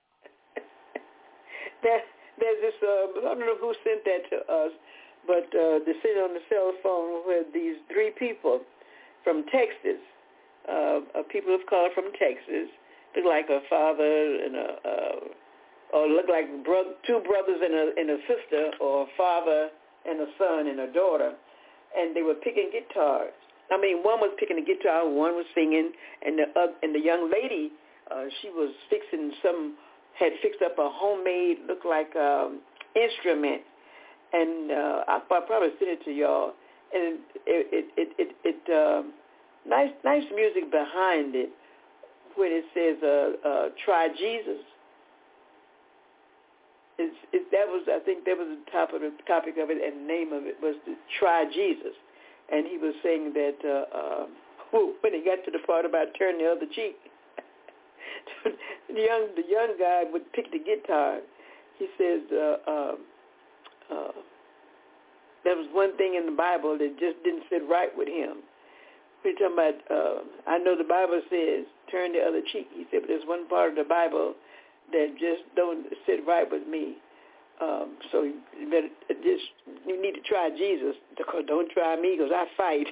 That there's this uh, I don't know who sent that to us, but uh, they sent it on the cell phone where these three people from Texas, uh, uh, people of color from Texas, look like a father and a. Uh, or look like bro- two brothers and a, and a sister, or a father and a son and a daughter, and they were picking guitars. I mean, one was picking a guitar, one was singing, and the uh, and the young lady, uh, she was fixing some, had fixed up a homemade, look like um, instrument, and uh, I, I'll probably send it to y'all. And it it it it, it uh, nice nice music behind it, when it says uh, uh, "Try Jesus." It's, it, that was, I think, that was the top of the topic of it, and the name of it was to Try Jesus. And he was saying that uh, uh, when he got to the part about turn the other cheek, the young the young guy would pick the guitar. He says uh, uh, uh, there was one thing in the Bible that just didn't sit right with him. We're talking about, uh, I know the Bible says turn the other cheek. He said, but there's one part of the Bible that just don't sit right with me. Um, so you better just, you need to try Jesus, because don't try me, because I fight.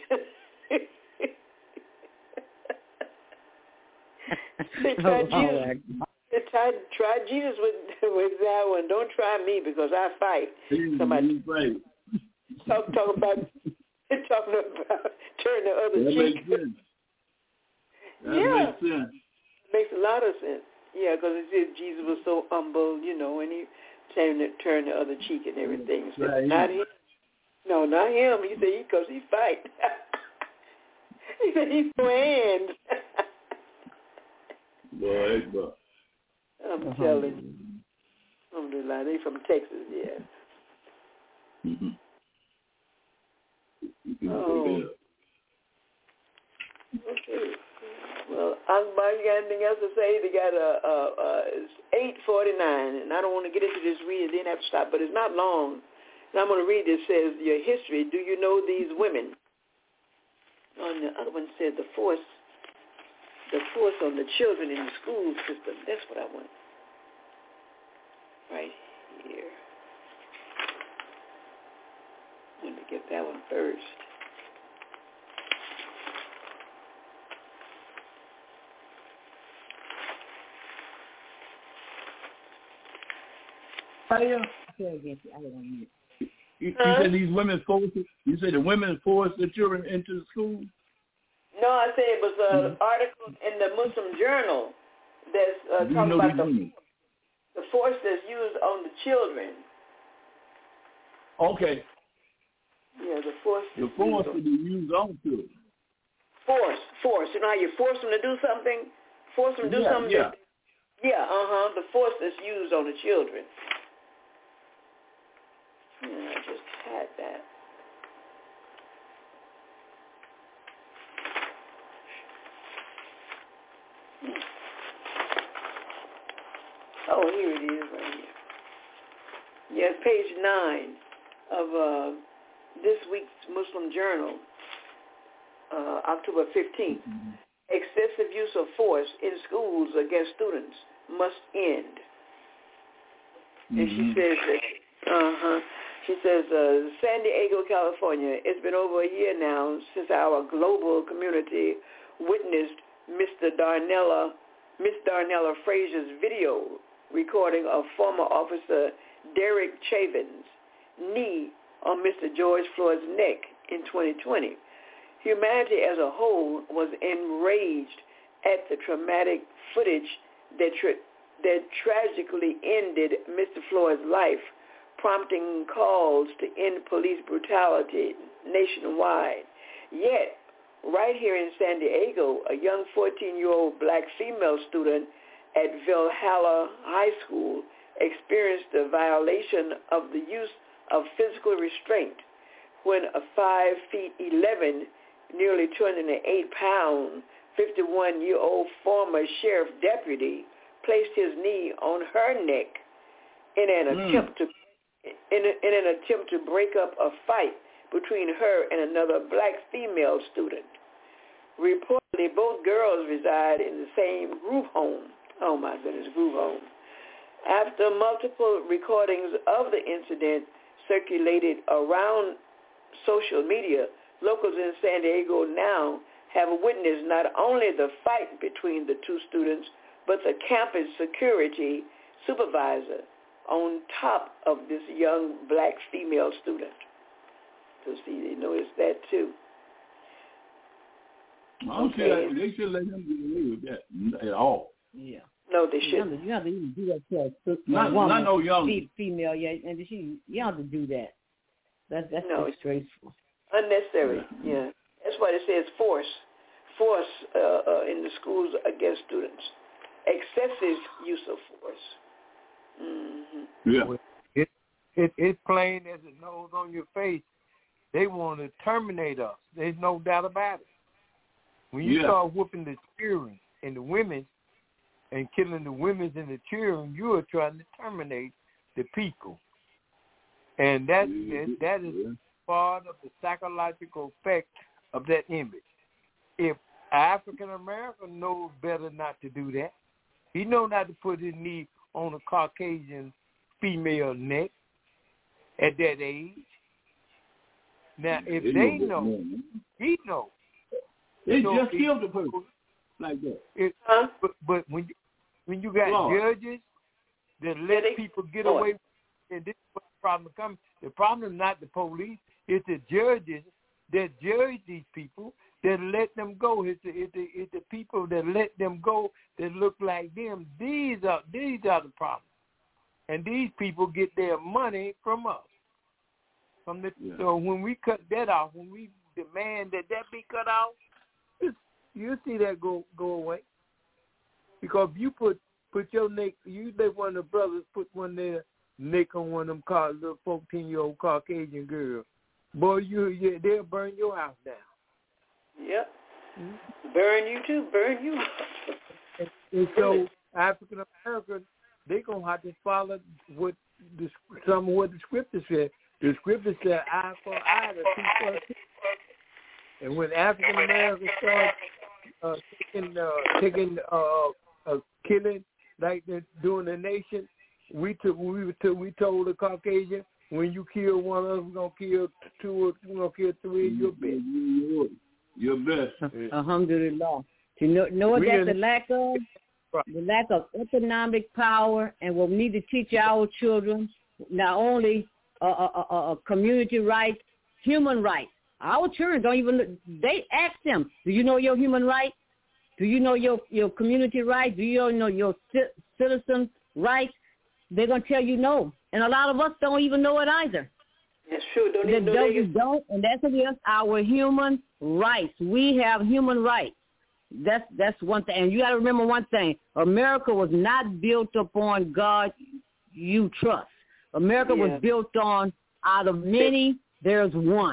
Say, try Jesus. Try, try Jesus with with that one. Don't try me, because I fight. Somebody talk talk about talking about turn the other that cheek. Makes sense. That yeah, makes sense. Makes a lot of sense. Yeah, because it says Jesus was so humble, you know, and he turned the, turned the other cheek and everything. So right. Not him. No, not him. He said, because he, he fight. He said he throw hands. Boy, boy. I'm uh-huh. telling you. Alhamdulillah. They from Texas, yeah. Mm-hmm. Oh. Okay. Well, Akbar, you got anything else to say? They got a, a, a it's eight forty-nine, and I don't want to get into this reading, then have to stop, but it's not long. And I'm going to read this. It says, your history, do you know these women? On the other one said the force, the force on the children in the school system. That's what I want. Right here. I want to get that one first. You, you huh? said these women force it? You said the women force the children into the school? No, I said it was an mm-hmm. article in the Muslim Journal that's uh, you talking know about the, women? the force that's used on the children. Okay. Yeah, the force. The force to be used on children. Force, force. You know how you force them to do something? Force them to do yeah, something? Yeah, that, yeah, uh-huh. The force that's used on the children. Yeah, I just had that. Hmm. Oh, here it is right here. Yes, page nine of uh, this week's Muslim Journal, uh, October fifteenth. Mm-hmm. Excessive use of force in schools against students must end. Mm-hmm. And she says that, uh-huh. She says, uh, San Diego, California, it's been over a year now since our global community witnessed Mister Darnella, Miss Darnella Frazier's video recording of former officer Derek Chavin's knee on Mister George Floyd's neck in twenty twenty. Humanity as a whole was enraged at the traumatic footage that, tra- that tragically ended Mister Floyd's life, prompting calls to end police brutality nationwide. Yet, right here in San Diego, a young fourteen-year-old black female student at Valhalla High School experienced the violation of the use of physical restraint when a five feet eleven, nearly two hundred eight pound, fifty-one-year-old former sheriff deputy placed his knee on her neck in an mm. attempt to In, a, in an attempt to break up a fight between her and another black female student. Reportedly, both girls reside in the same group home. Oh, my goodness, group home. After multiple recordings of the incident circulated around social media, locals in San Diego now have witnessed not only the fight between the two students, but the campus security supervisor on top of this young black female student. So see, they noticed that too. I don't see that. They should let him get away with that at all. Yeah. No, they shouldn't. You have to even do that to a sister, not, woman, not no young female. Yeah, and she, you have to do that. That's that's no, disgraceful. Unnecessary. Yeah. yeah, that's why it says force, force uh, uh, in the schools against students, excessive use of force. Mm-hmm. Yeah. It, it, it's plain as it nose on your face. They want to terminate us. There's no doubt about it. When you yeah. start whooping the children and the women and killing the women and the children, you are trying to terminate the people. And that, yeah. that, that is yeah. part of the psychological effect of that image. If African American knows better not to do that, he knows not to put his knee on a Caucasian female neck at that age. Now, if they, they know, know he knows. They so just killed the person like that. It, huh? But, but when you, when you got Lord. judges that let yeah, people get Lord. away, and this is where the problem comes. The problem is not the police; it's the judges that judge these people that let them go. It's the, it's the, it's the people that let them go that look like them. These are these are the problems, and these people get their money from us. From the yeah. so when we cut that off, when we demand that that be cut off, you see that go go away. Because if you put put your neck, you let one of the brothers put one their neck on one of them car, little fourteen year old Caucasian girl, boy, you, you they'll burn your house down. Yep. Mm-hmm. Burn you too. Burn you. and, and so African Americans, they gonna have to follow what the, some of what the scripture said. The scripture said, "Eye for eye, the tooth for tooth." And when African Americans start uh, taking uh, taking uh, uh, killing like they're doing the nation. We took we took we told the Caucasian, when you kill one of us, we're gonna kill two or we're gonna kill three of your best. Your best. Alhamdulillah. You know, know what that's the lack of? Right. The lack of economic power, and what we need to teach our children not only uh, uh, uh, uh, community rights, human rights. Our children don't even, they ask them, do you know your human rights? Do you know your, your community rights? Do you know your c- citizen rights? They're going to tell you no. And a lot of us don't even know it either. That's true. Don't They even know don't, they we don't, and that's against our human rights. We have human rights. That's that's one thing. And you got to remember one thing. America was not built upon God you trust. America Yeah. was built on out of many, there's one.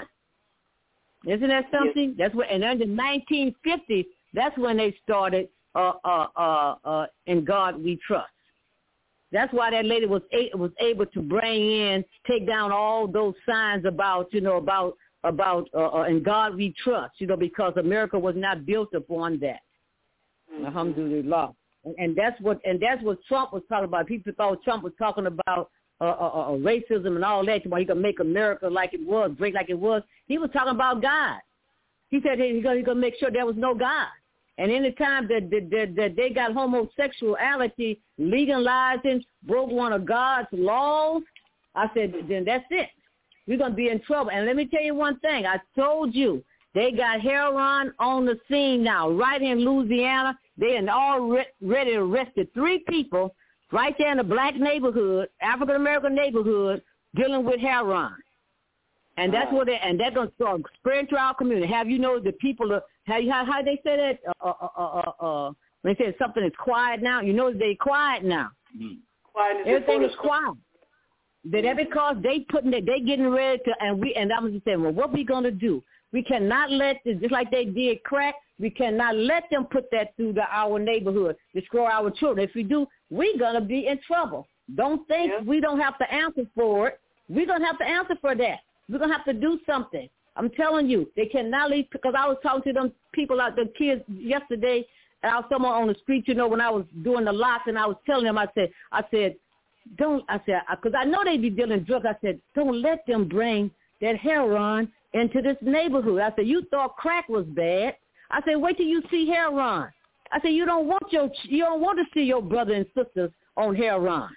Isn't that something? Yes. That's what. And in the nineteen fifties, that's when they started uh, uh, uh, uh, in God we trust. That's why that lady was a- was able to bring in, take down all those signs about, you know, about about uh, uh, in God we trust, you know, because America was not built upon that. Mm-hmm. Alhamdulillah. And, and that's what and that's what Trump was talking about. People thought Trump was talking about uh, uh, uh, racism and all that, why he could make America like it was, great like it was. He was talking about God. He said he's going to make sure there was no God. And any time that, that, that, that they got homosexuality legalizing, broke one of God's laws, I said, then that's it. We're going to be in trouble. And let me tell you one thing. I told you, they got heroin on the scene now, right in Louisiana. They had already arrested three people right there in the black neighborhood, African-American neighborhood, dealing with heroin. And that's what they, and they're going to start spreading to our community. Have you know the people, are, how, how, how they say that? Uh, uh, uh, uh, uh, when they say something is quiet now, you know they quiet now. Mm-hmm. Quiet is Everything is quiet. That mm-hmm. because they putting it, they getting ready to, and we, and I was just saying, well, what we going to do? We cannot let this, just like they did crack, we cannot let them put that through the, our neighborhood, destroy our children. If we do, we're going to be in trouble. Don't think yeah. we don't have to answer for it. We're going to have to answer for that. We're going to have to do something. I'm telling you, they cannot leave, because I was talking to them people out, the kids yesterday, and I was someone on the street, you know, when I was doing the lots, and I was telling them, I said, I said, don't, I said, because I know they be dealing drugs. I said, don't let them bring that heroin into this neighborhood. I said, you thought crack was bad. I said, wait till you see heroin. I said, you don't want your, you don't want to see your brother and sisters on heroin.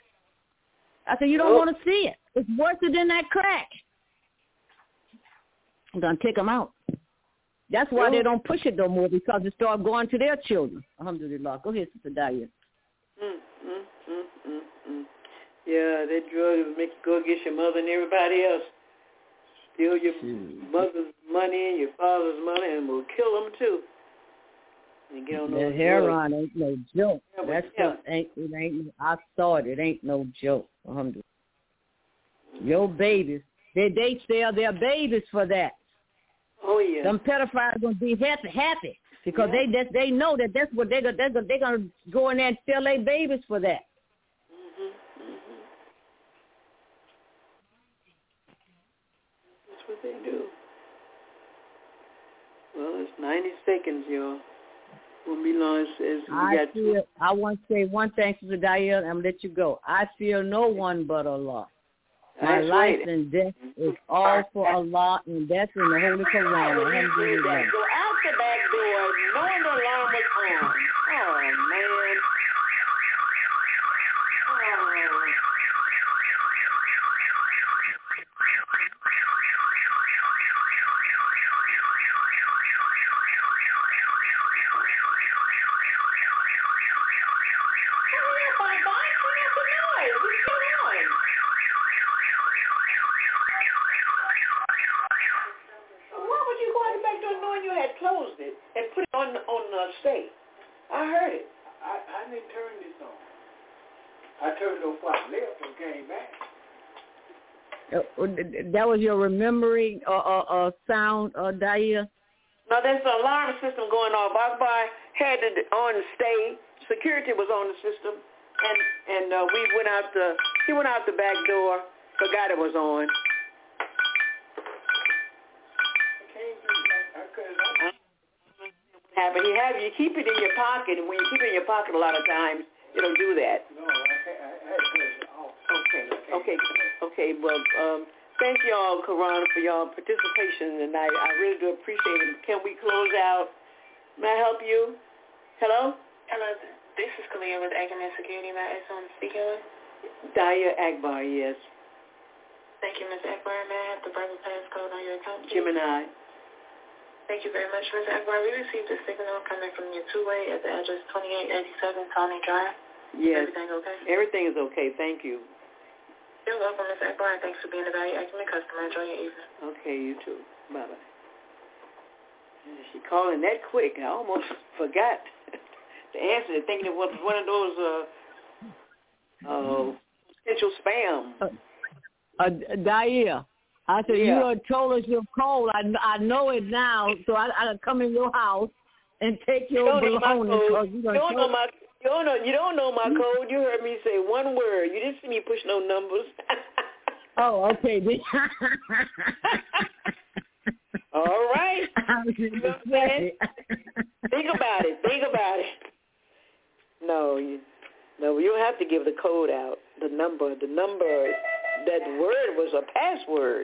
I said, you don't oh. want to see it. It's worse than that crack. I'm going to take them out. That's why oh. they don't push it no more, because it started going to their children. Alhamdulillah. Go ahead, Sister Dahlia. Mm, mm, mm, mm, mm. Yeah, that drug will make you go against your mother and everybody else. Steal your mm. mother's money and your father's money, and will kill them too. And get on that heroin ain't no joke. Yeah, That's yeah. the, ain't it ain't. I saw it. It ain't no joke. Alhamdulillah. Your babies, they they sell their babies for that. Oh yeah. Them pedophiles gonna be happy, happy because yeah. they that they know that that's what they they're they're gonna go in there and sell their babies for that. Mhm. Mhm. That's what they do. Well, it's ninety seconds, y'all. Won't be long. Says we I got feel. I want to say one thing to the Dahlia, and I'm gonna let you go. I fear no one but Allah. My That's life right. and death is all for Allah, and that's in the Holy Quran. Alhamdulillah. Go out the back door knowing the alarm was on. Oh, man. Oh. Closed it and put it on on the state. I heard it. I, I didn't turn this on. I turned it on before I left and came back. Uh, that was your remembering uh, uh, uh, sound, uh, Dahlia? No, that's the alarm system going off. Akbar had it on the stage. Security was on the system, and and uh, we went out the he went out the back door. Forgot it was on. happen. You have you keep it in your pocket, and when you keep it in your pocket, a lot of times it'll do that. No, I can't. I, I can't. Okay, okay, okay. Well, um, thank y'all, Karan, for y'all participation tonight. I really do appreciate it. Can we close out? May I help you? Hello? Hello, this is Kalia with Ackerman Security. May I ask someone to speak with? Daya Akbar, yes. Thank you, Miz Akbar. May I have the Bible passcode on your account, please? Gemini. Thank you very much, Miz Akbar. We received a signal coming from your two-way at the address twenty-eight eighty-seven Tony Drive. Yes. Everything okay? Everything is okay. Thank you. You're welcome, Miz Akbar. Thanks for being a value Ackerman customer. Enjoy your evening. Okay, you too. Bye-bye. She calling that quick. I almost forgot to answer it, thinking it was one of those uh, uh, potential spam. Uh, uh, Daya, I said, Yeah. you had told us you're cold. I, I know it now, so I, I'll come in your house and take your You don't know my belongings. code. You You don't know my. You don't know. You don't know my code. You heard me say one word. You didn't see me push no numbers. Oh, okay. All right. You know what I'm saying? Think about it. Think about it. No, you, no, you don't have to give the code out. The number, the number, that word was a password.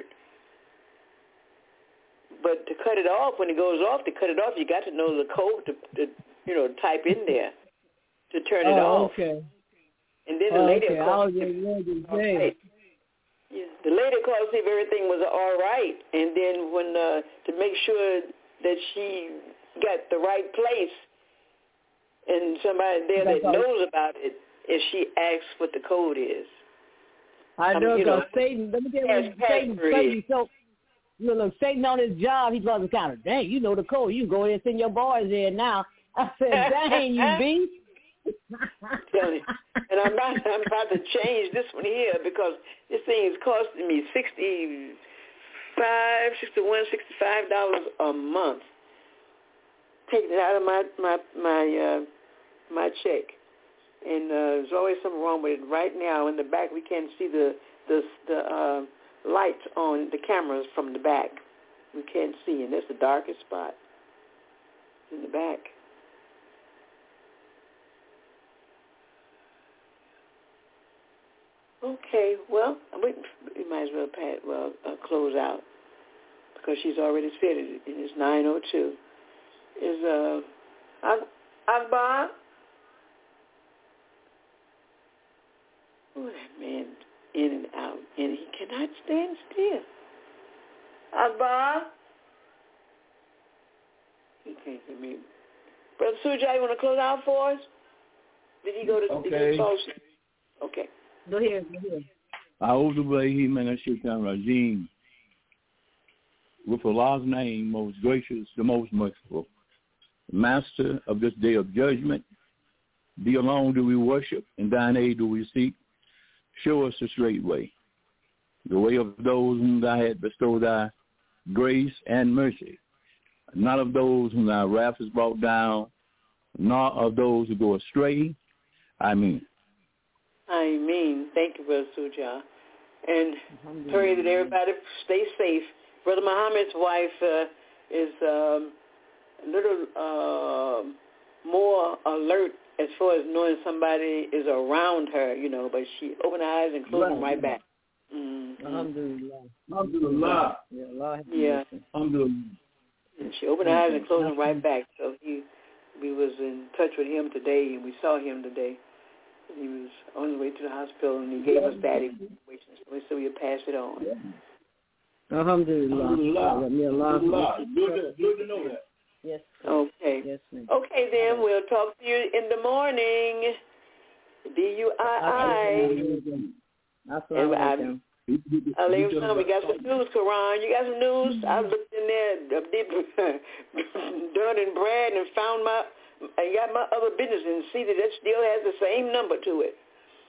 But to cut it off, when it goes off, to cut it off, you got to know the code to, to you know, type in there to turn it oh, off. okay. And then the Oh, lady okay. called. I was just ready to say. Yeah. The lady called to see if everything was all right, and then when uh, to make sure that she got the right place, and somebody there that That's knows about it, if she asks what the code is. I I know, mean, you know, because Satan, let me tell you, pass- Satan, password Satan, is. so, you know, Satan on his job, he's going to kind of, dang, you know the code. You go in and send your boys in now. I said, dang, you beast. Tell you. And I'm about, I'm about to change this one here because this thing is costing me sixty-five, sixty-one, sixty-five dollars a month. Taking it out of my my my uh, my check, and uh, there's always something wrong with it. Right now, in the back, we can't see the the the uh, lights on the cameras from the back. We can't see, and that's the darkest spot in the back. Okay, well, we, we might as well pat, well uh, close out because she's already said it, and it's nine oh two. Is uh, Akbar? Oh, that man in and out, and he cannot stand still. Akbar? He can't hear me. Brother Sujai, you want to close out for us? Did he go to? Okay. Did he fall asleep? Okay. Go ahead, go ahead. A'udhu billahi minash shaitanir rajim. With Allah's name, most gracious, the most merciful, Master of this day of judgment, thee alone do we worship, and thine aid do we seek. Show us the straight way, the way of those whom thou hast bestowed thy grace and mercy, not of those whom thy wrath has brought down, nor of those who go astray. Amen. I mean, thank you, Brother Sujah. And pray that everybody stay safe. Brother Muhammad's wife uh, is um, a little uh, more alert as far as knowing somebody is around her, you know, but she opened her eyes and closed right. them right back. Mm-hmm. Alhamdulillah. Alhamdulillah. Yeah, Allah yeah. Alhamdulillah. And she opened her eyes and closed them right back. So he, we was in touch with him today, and we saw him today. He was on his way to the hospital, and he gave us that information, so we would pass it on. Alhamdulillah. Alhamdulillah. Allah. Good, good to know that. Yes. Okay. Yes, ma'am. Okay, then we'll talk to you in the morning. D U I I. Assalamu alaikum. We got some news, Karan. You got some news? I looked in there, did Dun and Brad, and found my. I got my other business and see that it still has the same number to it.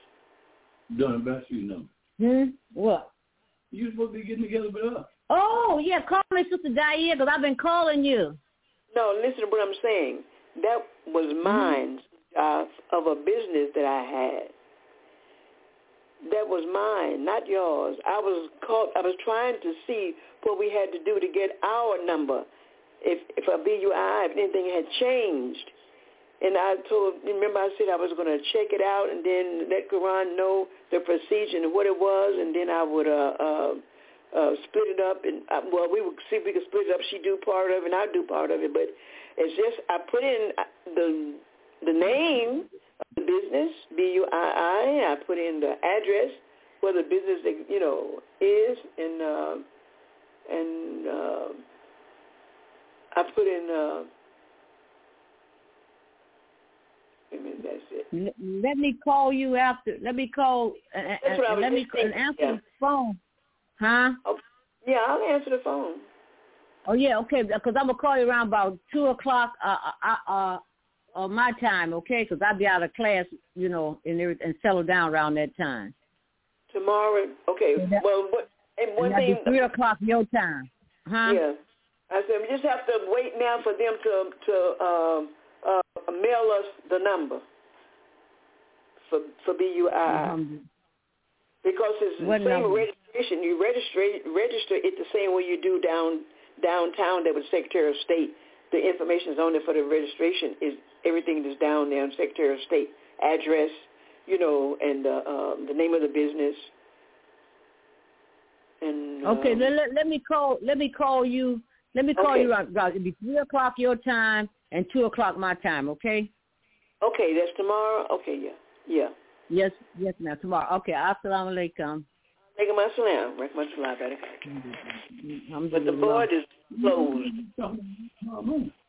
Dun and Bradstreet number. Hmm? What? You supposed to be getting together with us. Oh, yeah, call me Sister Daya, because I've been calling you. No, listen to what I'm saying. That was mine uh, of a business that I had. That was mine, not yours. I was called. I was trying to see what we had to do to get our number. If, if for B U I, if anything had changed. And I told, remember I said I was going to check it out and then let Quran know the procedure and what it was, and then I would uh, uh, uh, split it up. And uh, well, we would see if we could split it up. She do part of it and I do part of it. But it's just I put in the the name of the business, B U I I. I put in the address where the business, you know, is, and uh, and uh, I put in. Uh, That's it. Let me call you after. Let me call. Uh, That's what I was let me thinking. answer yeah. the phone. Huh? Oh, yeah, I'll answer the phone. Oh yeah, okay. Because I'm gonna call you around about two o'clock, uh, uh, uh, uh my time, okay? Because I'll be out of class, you know, and and settle down around that time. Tomorrow, okay. That, well, what? And one and that'll thing. Be three o'clock your time. Huh? Yeah. I said we just have to wait now for them to to. Um, Uh, mail us the number for for B U I Mm-hmm. because it's what the same number? registration. You register register it the same way you do down downtown. There with Secretary of State. The information is on there for the registration. Is everything is down there on Secretary of State address, you know, and uh, um, the name of the business. And okay, um, let, let let me call. Let me call you. Let me call okay. you out. It'll be three o'clock your time and two o'clock my time. Okay. Okay, that's tomorrow. Okay, yeah, yeah. Yes, yes, ma'am. Tomorrow. Okay. Assalamu alaikum. Alaikum assalam. Rahmat Allah barakatuh. But the Alhamdulillah. board is closed.